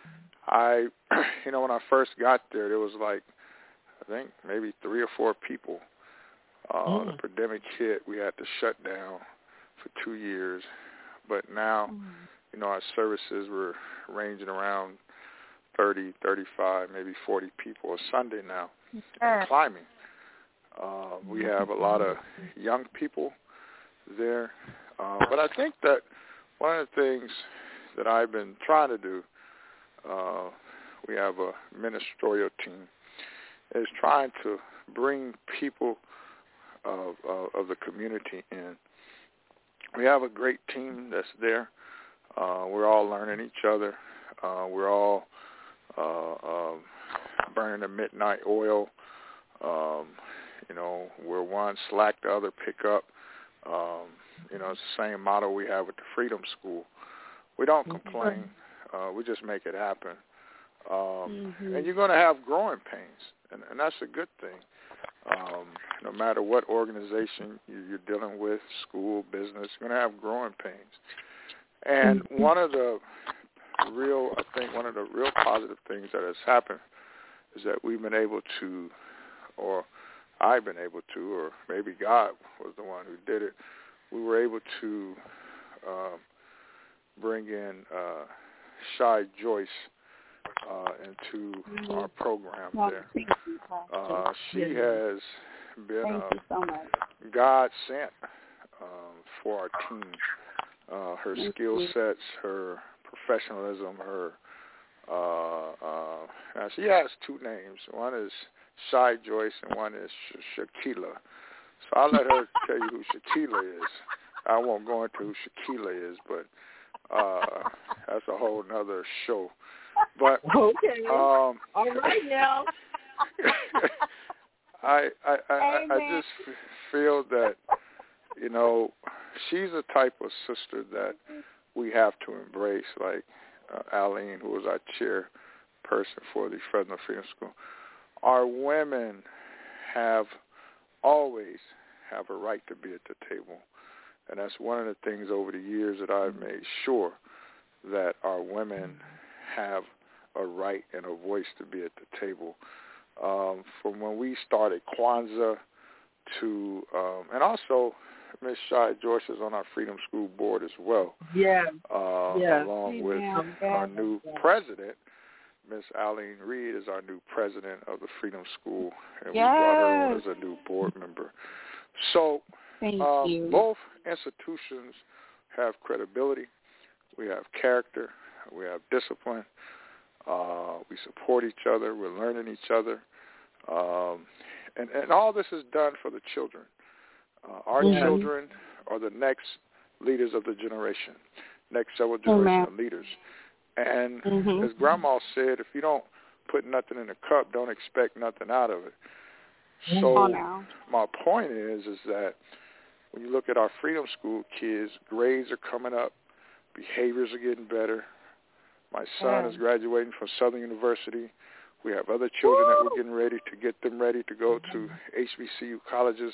I, you know, when I first got there, there was like, I think maybe three or four people. Uh, mm. The pandemic hit. We had to shut down for two years. But now, mm. you know, our services were ranging around thirty, thirty-five, maybe forty people a Sunday now, and climbing. Uh, we have a lot of young people there. Uh, but I think that one of the things that I've been trying to do, uh, we have a ministerial team, is trying to bring people of, of, of the community in. We have a great team that's there. Uh, we're all learning each other. Uh, we're all uh, uh, burning the midnight oil. Um, you know, where one slack, the other pick up. Um, you know, it's the same motto we have with the Freedom School. We don't complain. Uh, we just make it happen. Um, mm-hmm. And you're going to have growing pains, and, and that's a good thing. Um, no matter what organization you're dealing with, school, business, you're going to have growing pains. And mm-hmm. one of the real, I think one of the real positive things that has happened is that we've been able to, or I've been able to, or maybe God was the one who did it, we were able to um, bring in uh, Shy Joyce uh, into mm-hmm. our program well, there. Uh, she has been a so God sent um, for our team. Uh, her thank skill you. sets, her professionalism, her uh, uh, now she has two names. One is Shy Joyce and one is Sh- Shakila. So I'll let her tell you who Shakila is. I won't go into who Shakila is, but uh, that's a whole nother show. But okay, um, all right now. I I I, I just feel that, you know, she's the type of sister that we have to embrace, like uh, Aline, who was our chairperson for the Fresno Freedom School. Our women have always have a right to be at the table. And that's one of the things over the years that I've made sure that our women have a right and a voice to be at the table. Um, from when we started Kwanzaa to, um, and also Miss Shy Joyce is on our Freedom School board as well. Yeah. Uh, yeah. Along with yeah. our new yeah. president, Miss Aline Reed is our new president of the Freedom School, and yes. we brought her on as a new board member. So um, both institutions have credibility. We have character. We have discipline. Uh, we support each other. We're learning each other. Um, and, and all this is done for the children. Uh, our yeah. children are the next leaders of the generation, next several generations of leaders. And mm-hmm. as Grandma said, if you don't put nothing in the cup, don't expect nothing out of it. So oh, no. my point is, is that when you look at our Freedom School kids, grades are coming up, behaviors are getting better. My son yeah. is graduating from Southern University. We have other children Woo! that we're getting ready to get them ready to go to H B C U colleges.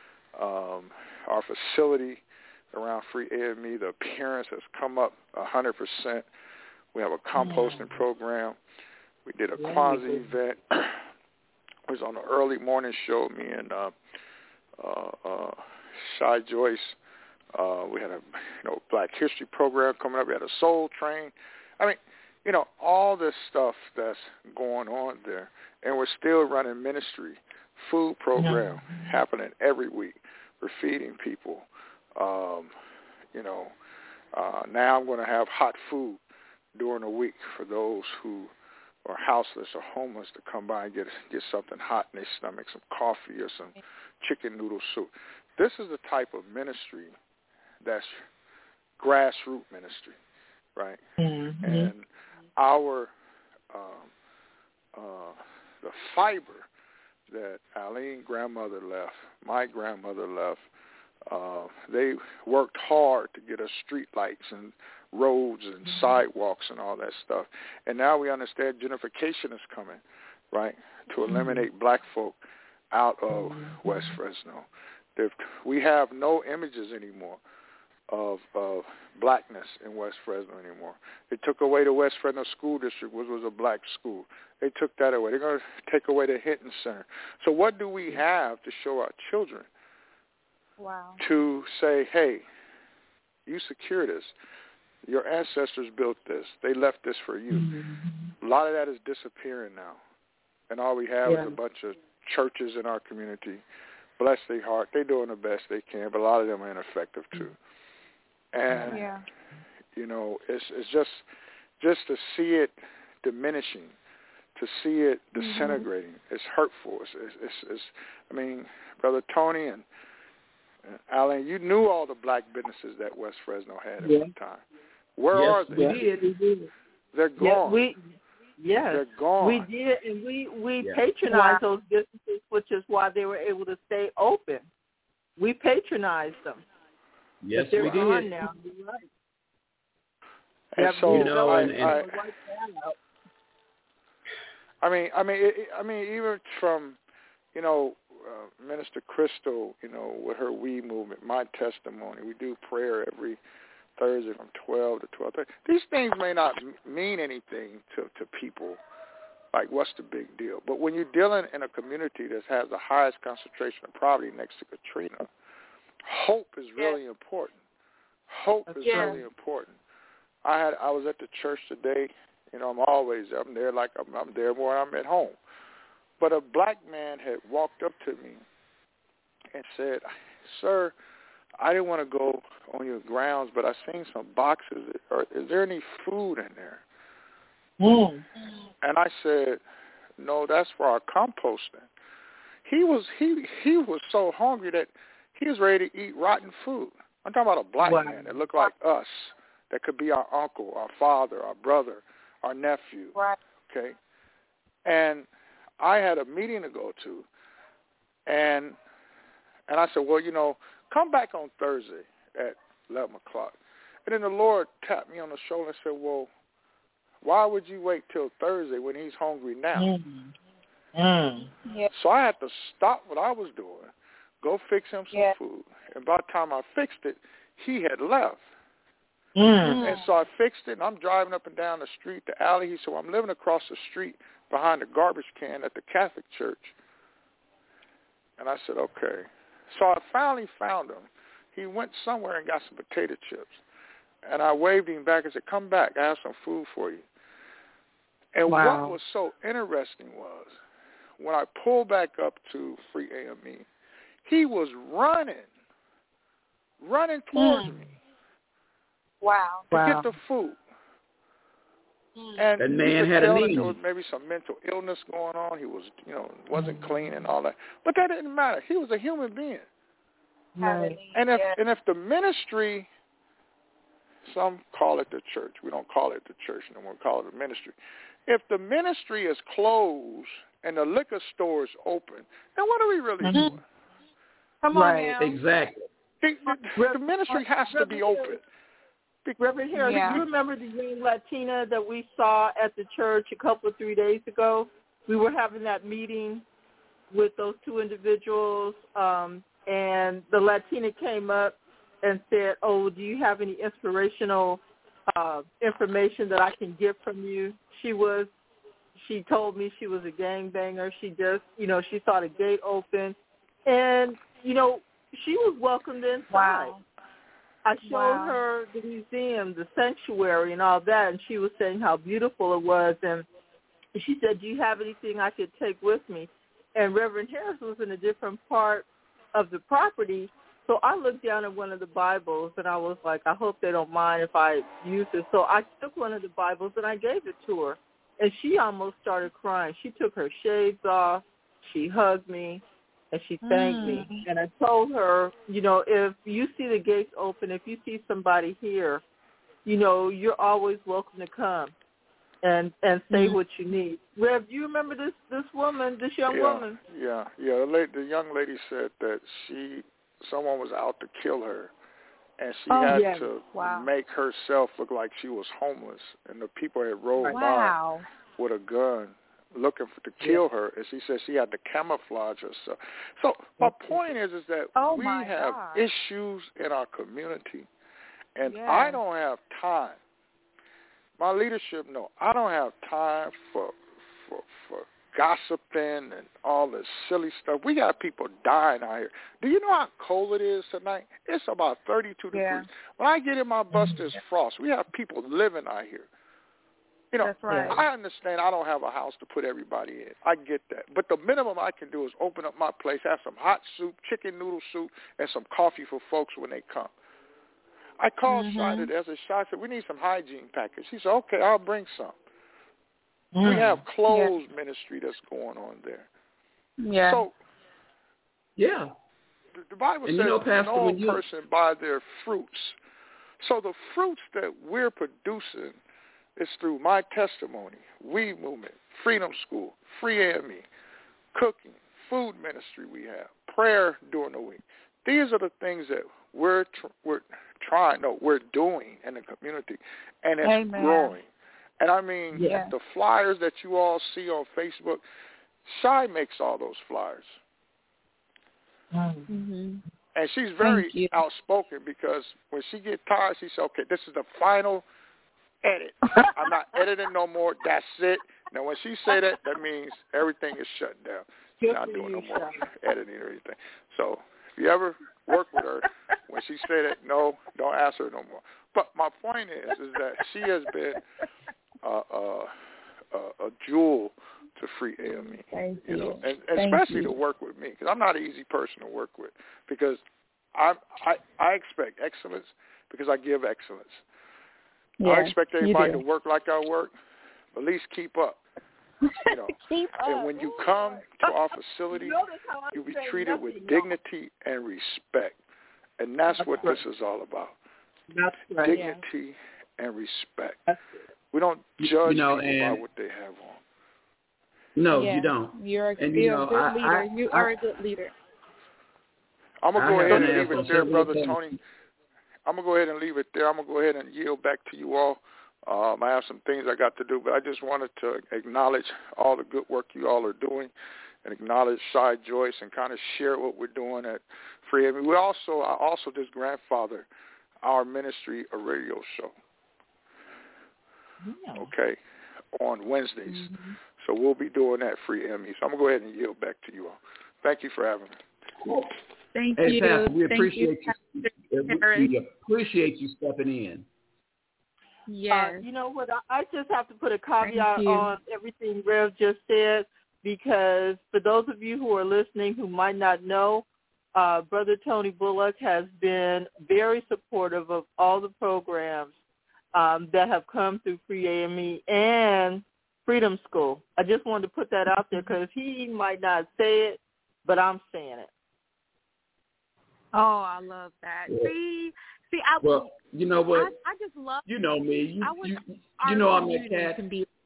Um, our facility around Free A M E, the appearance has come up one hundred percent. We have a composting yeah. program. We did a yeah, Kwanzaa event. It was on an early morning show, me and uh, uh, uh, Shy Joyce. Uh, we had a you know Black History program coming up. We had a Soul Train. I mean, you know, all this stuff that's going on there. And we're still running ministry, food program yeah. happening every week. We're feeding people. Um, you know, uh, now I'm going to have hot food during the week for those who are houseless or homeless to come by and get get something hot in their stomach, some coffee or some chicken noodle soup. This is the type of ministry that's grassroots ministry, right? Mm-hmm. And our um, uh, the fiber that Aline grandmother left, my grandmother left, uh, they worked hard to get us street lights and roads and mm-hmm. sidewalks and all that stuff. And now we understand gentrification is coming, right, to eliminate mm-hmm. black folk out of mm-hmm. West Fresno. If we have no images anymore of of blackness in West Fresno anymore. They took away the West Fresno School District, which was a black school. They took that away. They're going to take away the Hinton Center. So what do we have to show our children? Wow. To say, hey, you secure this. Your ancestors built this. They left this for you. Mm-hmm. A lot of that is disappearing now. And all we have yeah. is a bunch of churches in our community. Bless their heart. They're doing the best they can, but a lot of them are ineffective too. And, yeah. you know, it's it's just just to see it diminishing, to see it disintegrating, mm-hmm. it's hurtful. It's, it's, it's, it's, I mean, Brother Tony and, and Alan, you knew all the black businesses that West Fresno had at yeah. one time. Where yes, are they? We did, we did. They're gone. Yeah, we, yes, They're gone. We did, and we, we yeah. patronized those businesses, which is why they were able to stay open. We patronized them. Yes, but they're we gone did. now. You're right. And yeah, so, you know, I, and, and, I, I mean, I mean, it, I mean, even from, you know, uh, Minister Crystal, you know, with her We movement, My Testimony, we do prayer every Thursday from twelve to twelve thirty. These things may not mean anything to, to people, like what's the big deal? But when you're dealing in a community that has the highest concentration of poverty next to Katrina, hope is really yeah. important. Hope is yeah. really important. I had I was at the church today. You know, I'm always I'm there like I'm, I'm there more than I'm at home. But a black man had walked up to me and said, "Sir, I didn't want to go on your grounds, but I seen some boxes. Or is there any food in there?" Mm. And I said, "No, that's for our composting." He was he he was so hungry that he was ready to eat rotten food. I'm talking about a black wow. man that looked like us, that could be our uncle, our father, our brother, our nephew. Right. Okay. And I had a meeting to go to, and and I said, well, you know, come back on Thursday at eleven o'clock. And then the Lord tapped me on the shoulder and said, well, why would you wait till Thursday when he's hungry now? Mm. Mm. Yeah. So I had to stop what I was doing, go fix him some yeah. food. And by the time I fixed it, he had left. Mm. And so I fixed it, and I'm driving up and down the street, the alley. He said, well, I'm living across the street behind the garbage can at the Catholic church. And I said, okay. So I finally found him. He went somewhere and got some potato chips. And I waved him back and said, come back. I have some food for you. And wow. what was so interesting was when I pulled back up to Free A M E, he was running, running towards mm. me. Wow. To wow. get the food. And that you man could had a tell that need. there was maybe some mental illness going on. He was, you know, wasn't clean and all that. But that didn't matter. He was a human being. Right. And if yeah. and if the ministry, some call it the church. We don't call it the church no more. We call it the ministry. If the ministry is closed and the liquor store is open, then what are we really mm-hmm. doing? Come right. on now. Exactly. The, the, the ministry has to be open. Reverend Harris, yeah. do you remember the young Latina that we saw at the church a couple of three days ago? We were having that meeting with those two individuals, um, and the Latina came up and said, oh, do you have any inspirational uh, information that I can get from you? She was, she told me she was a gangbanger. She just, you know, she saw the gate open, and, you know, she was welcomed inside. Wow. I showed wow. her the museum, the sanctuary, and all that, and she was saying how beautiful it was. And she said, do you have anything I could take with me? And Reverend Harris was in a different part of the property, so I looked down at one of the Bibles, and I was like, I hope they don't mind if I use it. So I took one of the Bibles, and I gave it to her, and she almost started crying. She took her shades off. She hugged me. And she thanked mm. me. And I told her, you know, if you see the gates open, if you see somebody here, you know, you're always welcome to come and and say mm. what you need. Rev, do you remember this this woman, this young yeah, woman? Yeah, yeah. The, lady, the young lady said that she, someone was out to kill her, and she oh, had yeah. to wow. make herself look like she was homeless. And the people had rolled wow. by with a gun, looking for, to kill her, and she said she had to camouflage herself. So my point is, is that oh we my have God. issues in our community And yeah. I don't have time. My leadership, no, I don't have time for for for gossiping and all this silly stuff. We got people dying out here. Do you know how cold it is tonight? It's about thirty-two yeah. degrees. When I get in my bus, there's frost. We have people living out here. You know, That's right. I understand I don't have a house to put everybody in. I get that. But the minimum I can do is open up my place, have some hot soup, chicken noodle soup, and some coffee for folks when they come. I called mm-hmm. Shai today. I said, Shai, I said, we need some hygiene packets. He said, okay, I'll bring some. Mm. We have clothes yeah. ministry that's going on there. Yeah. So, yeah. The, the Bible and says, you know, Pastor, no when you... person by their fruits. So the fruits that we're producing is through my testimony, We Movement, Freedom School, Free A M E, cooking, food ministry we have, prayer during the week. These are the things that we're tr- we're trying, no, we're doing in the community, and it's Amen. growing. And I mean, yeah. the flyers that you all see on Facebook, Shai makes all those flyers. Mm-hmm. And she's very outspoken because when she gets tired, she says, okay, this is the final edit. I'm not editing no more. That's it. Now, when she say that, that means everything is shut down. She's not doing no more editing or anything. So if you ever work with her, when she say that, no, don't ask her no more. But my point is, is that she has been uh, uh, uh, a jewel to Free A M E. Thank you. you. Know, and, and especially you. to work with me, because I'm not an easy person to work with, because I I I expect excellence because I give excellence. Yeah, I expect everybody to work like I work, but at least keep up. You know, keep and up. when you come to our facility, you'll be treated with dignity and respect, and that's, that's what right. this is all about. That's right. Dignity yeah. and respect. We don't judge you know, people and, by what they have on. No, yeah. you don't. You're a, and, you're you know, a good I, leader. I, you I, are a good leader. I'm going to go I ahead and leave it there, Brother Tony. Tony. I'm going to go ahead and leave it there. I'm going to go ahead and yield back to you all. Um, I have some things I got to do, but I just wanted to acknowledge all the good work you all are doing and acknowledge Shai Joyce and kind of share what we're doing at Free A M E. We also, I also just grandfather our ministry a radio show, yeah. okay, on Wednesdays. Mm-hmm. So we'll be doing that Free A M E. So I'm going to go ahead and yield back to you all. Thank you for having me. Thank hey, you. Pastor, we Thank appreciate you. you. We, we appreciate you stepping in. Yes. Uh, you know what? I, I just have to put a caveat on everything Rev just said, because for those of you who are listening who might not know, uh, Brother Tony Bullock has been very supportive of all the programs um, that have come through Free A M E and Freedom School. I just wanted to put that out there because he might not say it, but I'm saying it. Oh, I love that. Yeah. See, see, I well, you know what? I, I just love. You know me. You, I was, you, you know I'm that cat. Can be...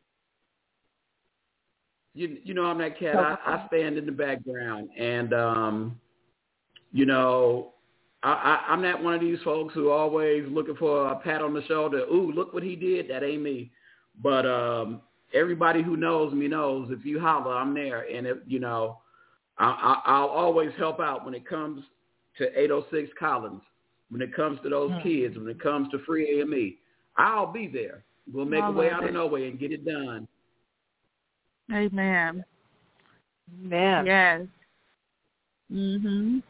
You, you know I'm that cat. I, I stand in the background, and um, you know, I, I, I'm not one of these folks who always looking for a pat on the shoulder. Ooh, look what he did. That ain't me. But um, everybody who knows me knows if you holler, I'm there, and if you know, I, I, I'll always help out when it comes to eight oh six Collins, when it comes to those hmm. kids, when it comes to Free A M E. I'll be there. We'll make a way out of no way and get it done. Amen. Amen. Yes. Mhm.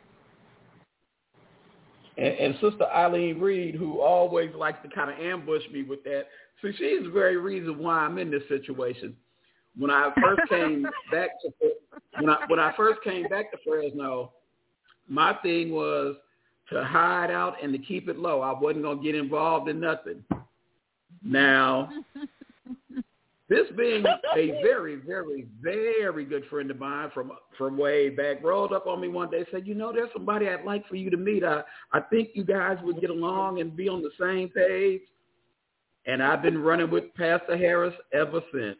And, and Sister Eileen Reed, who always likes to kind of ambush me with that, so she's the very reason why I'm in this situation. When I first came back to when I when I first came back to Fresno, my thing was to hide out and to keep it low. I wasn't gonna get involved in nothing. Now, this being a very, very, very good friend of mine from from way back, rolled up on me one day and said, you know, there's somebody I'd like for you to meet. I, I think you guys would get along and be on the same page. And I've been running with Pastor Harris ever since.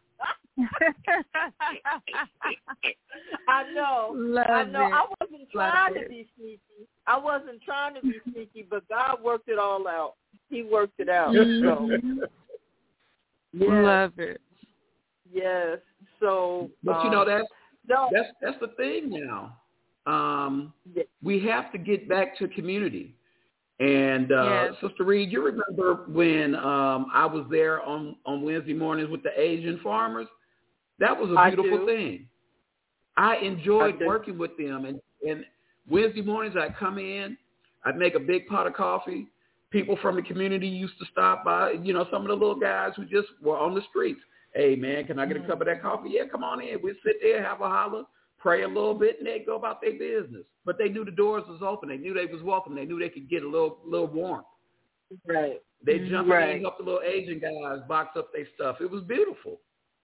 I know. Love I know. It. I wasn't trying Love to be sneaky. I wasn't trying to be sneaky, but God worked it all out. He worked it out. Mm-hmm. So. Yes. Love it. Yes. So, but um, you know that's no. that's that's the thing now. Um, yes. We have to get back to community, And uh, Yes. Sister Reed, you remember when um, I was there on, on Wednesday mornings with the Asian farmers? That was a I beautiful do. thing. I enjoyed I do. working with them. And, and Wednesday mornings I'd come in, I'd make a big pot of coffee. People from the community used to stop by, you know, some of the little guys who just were on the streets. Hey, man, can I get a cup of that coffee? Yeah, come on in. We'd sit there, have a holler, pray a little bit, and they'd go about their business. But they knew the doors was open. They knew they was welcome. They knew they could get a little little warmth. Right. They jump right. in, help the little Asian guys box up their stuff. It was beautiful.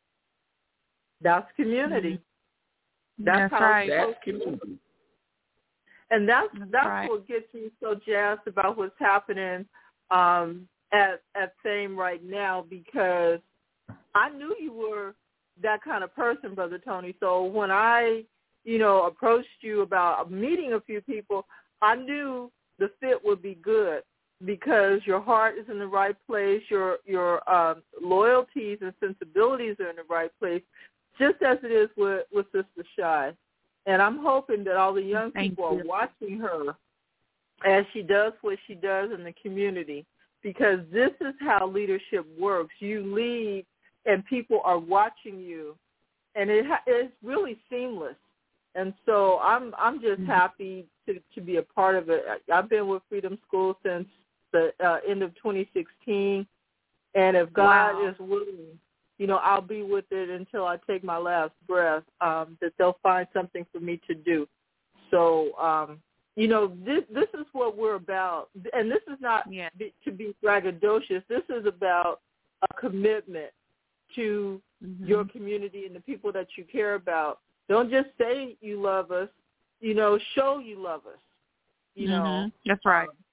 That's community. Mm-hmm. That's, That's how right. That's community. And that's That's that's right. what gets me so jazzed about what's happening um, at at Fame right now, because I knew you were that kind of person, Brother Tony. So when I, you know, approached you about meeting a few people, I knew the fit would be good because your heart is in the right place, your your um, loyalties and sensibilities are in the right place, just as it is with, with Sister Shy. And I'm hoping that all the young Thank people you. are watching her as she does what she does in the community, because this is how leadership works. You lead and people are watching you, and it ha- it's really seamless. And so I'm I'm just happy to, to be a part of it. I've been with Freedom School since the uh, end of twenty sixteen, and if God Wow. is willing, you know, I'll be with it until I take my last breath, um, that they'll find something for me to do. So, um, you know, this this is what we're about. And this is not Yeah. be, to be braggadocious. This is about a commitment to Mm-hmm. your community and the people that you care about. Don't just say you love us, you know, show you love us, you mm-hmm. know. That's right. Um,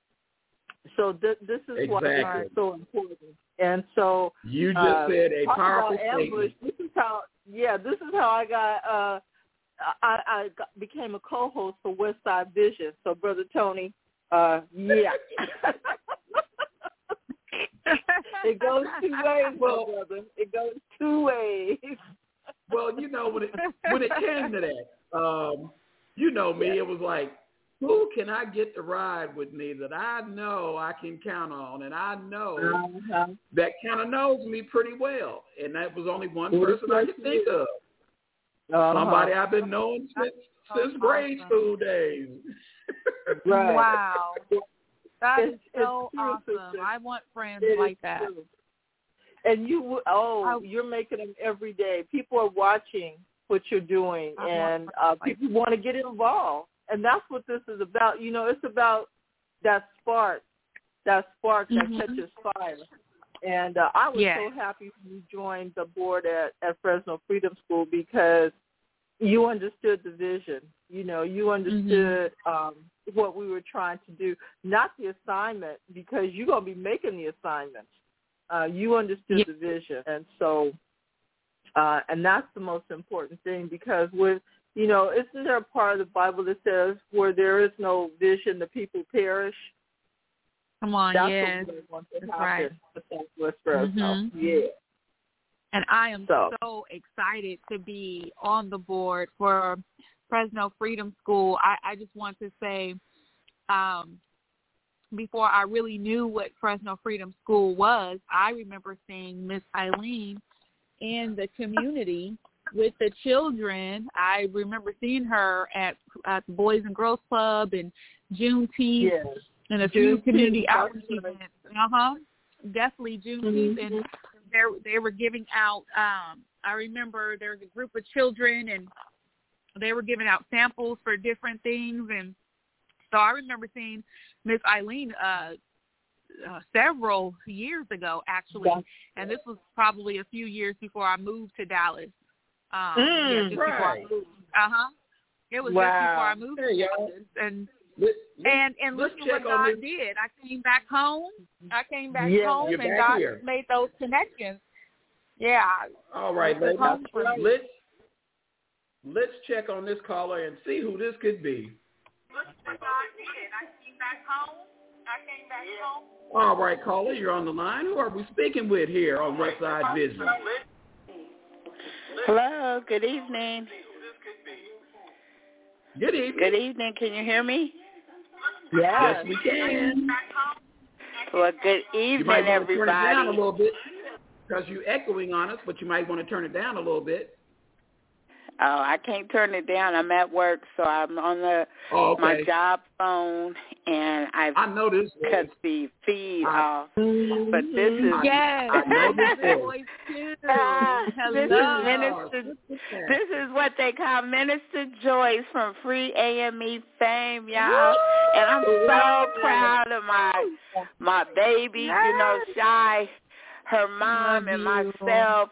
so th- this is why Exactly. it's so important. And so You just uh, said a talk powerful about ambush. statement. This is how, yeah, this is how I got, uh, I, I got, became a co-host for West Side Vision. So, Brother Tony, uh, yeah. It goes two ways, well, brother. It goes two ways. Well, you know, when it when it came to that, um, you know me, it was like, who can I get to ride with me that I know I can count on, and I know Uh-huh. that kind of knows me pretty well, and that was only one person I could think of. Uh-huh. Somebody I've been knowing since since grade school days. Right. Wow. That It's- is so it's true, awesome. sister. I want friends It like is that. true. And you, w- oh, I- you're making them every day. People are watching what you're doing, I want and friends uh, like people want to get involved. And that's what this is about. You know, it's about that spark, that spark that Mhm. catches fire. And uh, I was Yeah. so happy when you joined the board at, at Fresno Freedom School, because you understood the vision. You know, you understood um, what we were trying to do, not the assignment, because you're going to be making the assignments. Uh, you understood Yeah. the vision. And so, uh, and that's the most important thing, because with, you know, isn't there a part of the Bible that says where there is no vision, the people perish? Come on, That's yes. what we want to That's happen right. with Southwest Fresno. Mhm. Yeah. And I am So. so excited to be on the board for Fresno Freedom School. I, I just want to say, um, before I really knew what Fresno Freedom School was, I remember seeing Miss Eileen in the community with the children. I remember seeing her at, at the Boys and Girls Club and Juneteenth Yes. and a few Juneteenth, community that's outreach right. events. Uh-huh. Definitely Juneteenth. Mhm. And they they were giving out, um, I remember there was a group of children, and they were giving out samples for different things. And so I remember seeing Miss Eileen uh, uh, several years ago, actually. That's And this was probably a few years before I moved to Dallas. Um, Mm, yeah, just before I right. moved. Uh-huh. It was Wow. just before I moved Hey, to y'all. Dallas. And Let, let, and and let's look at what check on God this. did. I came back home. I came back Yeah. home, You're and back God here. made those connections. Yeah. All right, This is ladies. home for me. Let's let's check on this caller and see who this could be. Look what God did. I came back home. I came back home. All right, caller, you're on the line. Who are we speaking with here on Westside Vision? Hello, good evening. Good evening. Good evening. Can you hear me? Yes, we can. Well, good evening, you might want everybody. to turn it down a little bit because you're echoing on us, but you might want to turn it down a little bit. Oh, I can't turn it down. I'm at work, so I'm on the oh, okay. my job phone, and I've I know this cut the feed I, off. But this is yes, I know this voice too. Uh, this Hello. is Minister. This is what they call Minister Joyce from Free A M E fame, y'all. And I'm so proud of my my baby. You know, Shy, her mom, and myself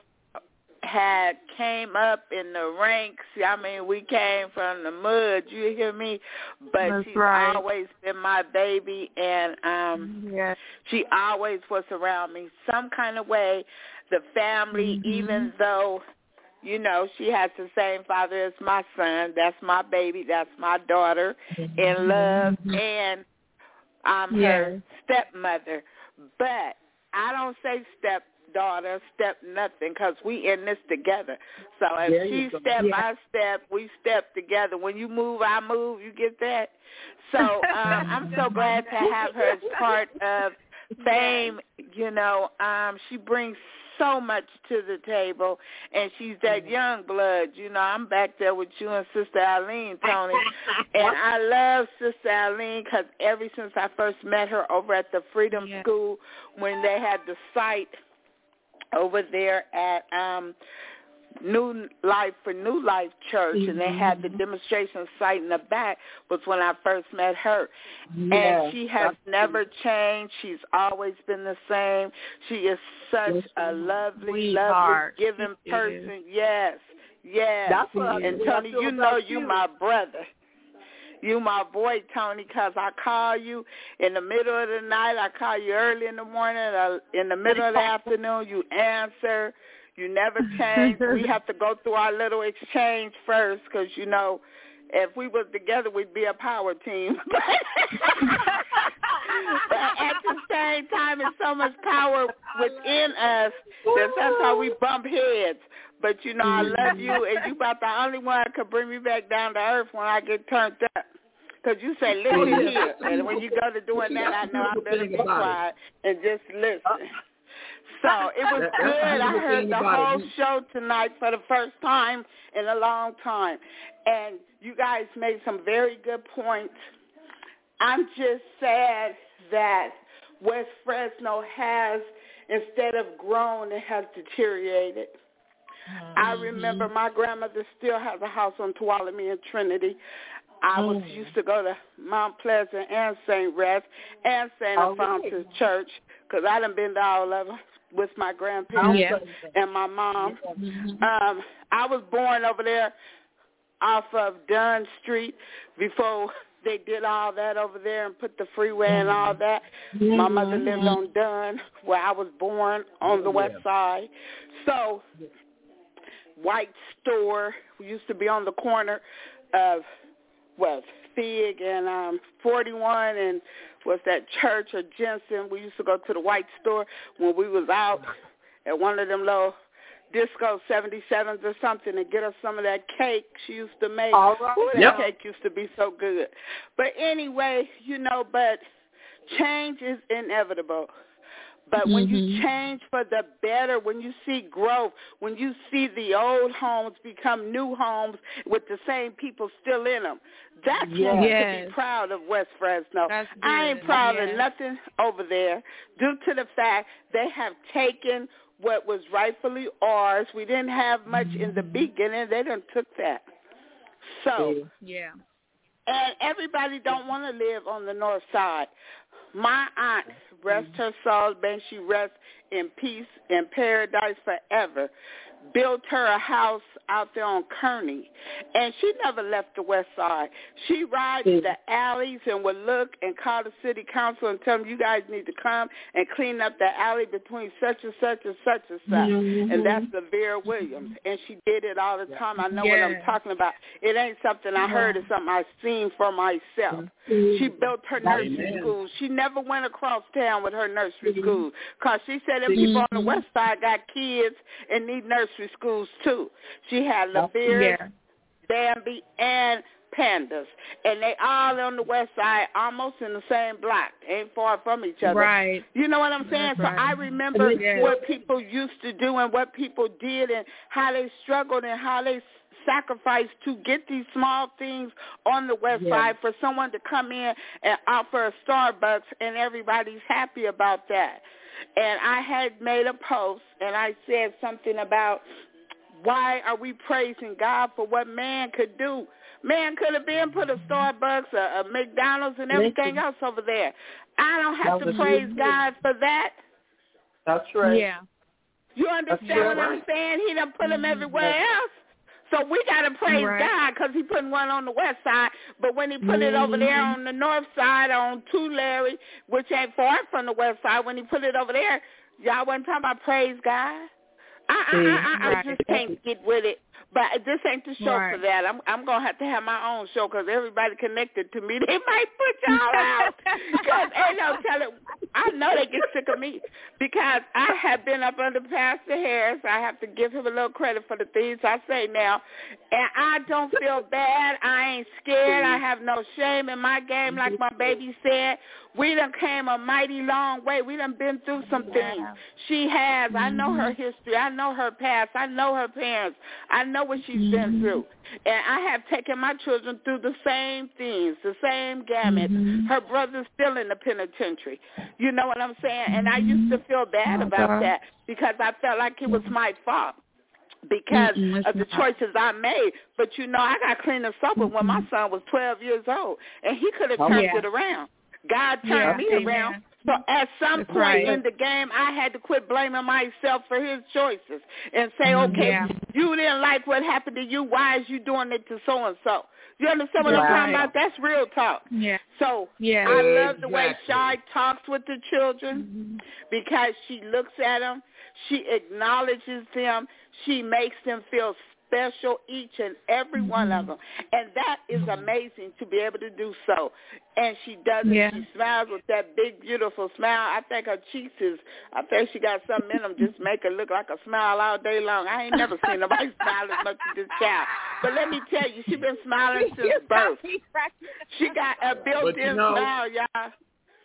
had came up in the ranks. I mean, we came from the mud, you hear me? But That's she's right. always been my baby, and um yes. she always was around me some kind of way. The family, mm-hmm. even though, you know, she has the same father as my son. That's my baby. That's my daughter mm-hmm. in love, and I'm yes. her stepmother. But I don't say step daughter, step nothing, because we in this together. So if there she go. step, yeah. I step, we step together. When you move, I move. You get that? So um, I'm so glad to have her as part of fame. You know, um, she brings so much to the table, and she's that young blood. You know, I'm back there with you and Sister Eileen, Tony, and I love Sister Eileen because ever since I first met her over at the Freedom yeah. School when they had the site over there at um, New Life for New Life Church, mm-hmm. and they had the demonstration site in the back, was when I first met her. Yeah, and she has never changed. She's always been the same. She is such yes, a lovely, sweetheart. lovely, giving she person. Is. Yes, yes. That's what and I Tony, feel you about know you you. my brother. You my boy, Tony, because I call you in the middle of the night. I call you early in the morning. Uh, in the middle of the afternoon, you answer. You never change. We have to go through our little exchange first because, you know, if we were together, we'd be a power team. But at the same time, there's so much power within us that sometimes we bump heads. But, you know, I love you, and you about the only one that could bring me back down to earth when I get turned up. Because you say, listen here. And when you go to doing that, I know I better be quiet and just listen. So it was good. I heard the whole show tonight for the first time in a long time. And you guys made some very good points. I'm just sad that West Fresno has, instead of grown, it has deteriorated. Mm-hmm. I remember my grandmother still has a house on Tuolumne and Trinity. I was mm. used to go to Mount Pleasant and Saint Rest and Saint Alphonsus oh, Church because I done been to all of them with my grandparents yeah. and my mom. Mm-hmm. Um, I was born over there off of Dunn Street before they did all that over there and put the freeway and all that. Mm-hmm. My mother lived on Dunn where I was born on the yeah. west side. So White Store, we used to be on the corner of well, Fig and um, forty-one and was that Church or Jensen. We used to go to the White Store when we was out at one of them little disco seventy-sevens or something and get us some of that cake she used to make. All right. Ooh, that yep. cake used to be so good. But anyway, you know, but change is inevitable. But when mm-hmm. you change for the better, when you see growth, when you see the old homes become new homes with the same people still in them, that's yes. when we yes. can be proud of West Fresno. That's I ain't proud yes. of nothing over there due to the fact they have taken what was rightfully ours. We didn't have much mm-hmm. in the beginning. They done took that. So, yeah. And everybody don't want to live on the north side. My aunt, rest her soul, may she rest in peace in paradise forever, built her a house out there on Kearney, and she never left the west side. She rides mm. the alleys and would look and call the city council and tell them, you guys need to come and clean up the alley between such and such and such and such, mm-hmm. and that's LaVera Williams, and she did it all the time. I know yeah. what I'm talking about. It ain't something I heard. It's something I've seen for myself. Mm-hmm. She built her nursery Amen. School. She never went across town with her nursery mm-hmm. school because she said if mm-hmm. people on the west side got kids and need nursery schools too. She had LaVera, yeah. Bambi, and Pandas, and they all on the west side, almost in the same block, ain't far from each other. Right. You know what I'm saying? That's so right. I remember Yes. what people used to do and what people did and how they struggled and how they sacrificed to get these small things on the west Yes. side for someone to come in and offer a Starbucks, and everybody's happy about that. And I had made a post, and I said something about why are we praising God for what man could do? Man could have been put a Starbucks, a, a McDonald's, and everything else over there. I don't have That to was praise good. God for that. That's right. Yeah. You understand That's what right. I'm saying? He done put them everywhere else. So we got to praise Right. God because he put one on the west side. But when he put it over there on the north side on Tulare, which ain't far from the west side, when he put it over there, y'all wasn't talking about praise God. I, I, I, I, I Right. just can't get with it. But this ain't the show Right. for that. I'm I'm going to have to have my own show because everybody connected to me, they might put y'all out. Because ain't no telling. I know they get sick of me because I have been up under Pastor Harris. I have to give him a little credit for the things I say now. And I don't feel bad. I ain't scared. I have no shame in my game, like my baby said. We done came a mighty long way. We done been through some things. She has. I know her history. I know her past. I know her parents. I know what she's been through. And I have taken my children through the same things, the same gamut. Her brother's still in the penitentiary. You know what I'm saying? And I used to feel bad about that because I felt like it was my fault because Mm-mm, of the choices I made. But, you know, I got clean and sober when my son was twelve years old, and he could have turned Yeah. it around. God turned Yeah, me amen. around. So at some That's point right. in the game, I had to quit blaming myself for his choices and say, okay, Yeah. you didn't like what happened to you. Why is you doing it to so-and-so? You understand what I'm Right. talking about? That's real talk. Yeah. So Yeah. I love the way Exactly. Shy talks with the children because she looks at them. She acknowledges them. She makes them feel special, each and every one of them. And that is amazing to be able to do so. And she does it. Yeah. She smiles with that big, beautiful smile. I think her cheeks is, I think she got something in them just make her look like a smile all day long. I ain't never seen nobody smile as much as this child. But let me tell you, she's been smiling since birth. She got a built-in But you know, smile, y'all.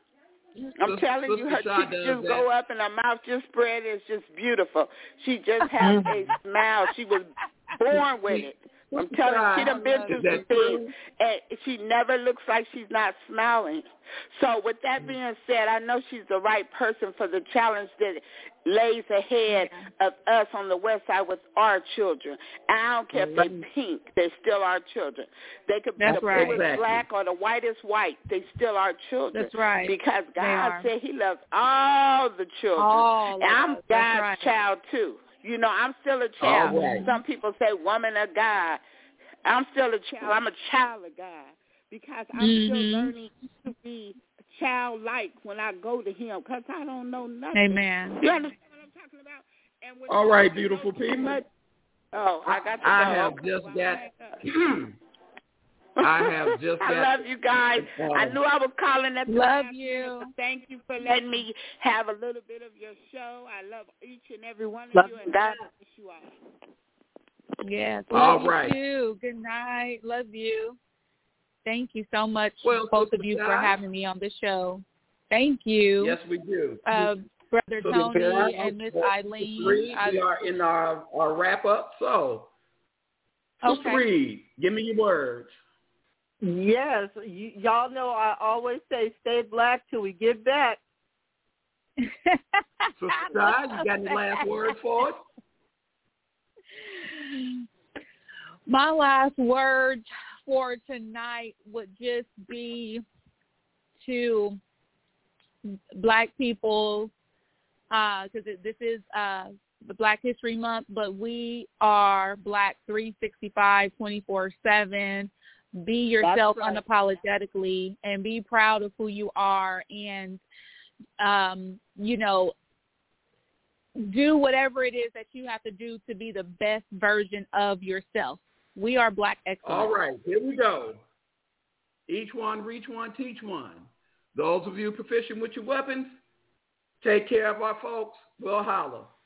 I'm Sis- telling you, her Sister Shaw cheeks does just that. go up and her mouth just spread. It's just beautiful. She just has a smile. She was born with it. I'm telling you, she done been through Is that some things, and she never looks like she's not smiling. So with that being said, I know she's the right person for the challenge that lays ahead of us on the west side with our children. And I don't care if they're pink, they're still our children. They could be That's the right. bluest Exactly. black or the whitest white. They still our children. That's right. Because They God are. said he loves all the children. All and of I'm us. That's God's right. child too. You know, I'm still a child. All right. Some people say woman of God. I'm still a child. I'm a child of God because I'm still Mhm. learning to be childlike when I go to him because I don't know nothing. Amen. You understand what I'm talking about? And when All you right, know beautiful too people. much- Oh, I got to I go. have Okay, just well, got. hang up. I have just I got- love you guys. Um, I knew I was calling at the Love last you. minute, but thank you for letting me have a little bit of your show. I love each and every one of Love you, and you. God bless you all. Yes. All Love you right. too. Good night. Love you. Thank you so much, Well, both Sister of you, for Shy. having me on the show. Thank you. Yes, we do. Uh, Brother So Tony there are and Miss no Eileen. Reed, I- we are in our, our wrap up. So, Sister Okay. Reed, give me your words. Yes, y- y'all know I always say stay black till we get back. Sister Shy, you got any last words for us? My last word for tonight would just be to Black people, because uh, this is uh, the Black History Month, but we are Black three sixty-five, twenty-four seven. Be yourself right. unapologetically and be proud of who you are, and, um, you know, do whatever it is that you have to do to be the best version of yourself. We are Black excellence. All right, here we go. Each one, reach one, teach one. Those of you proficient with your weapons, take care of our folks. We'll holler.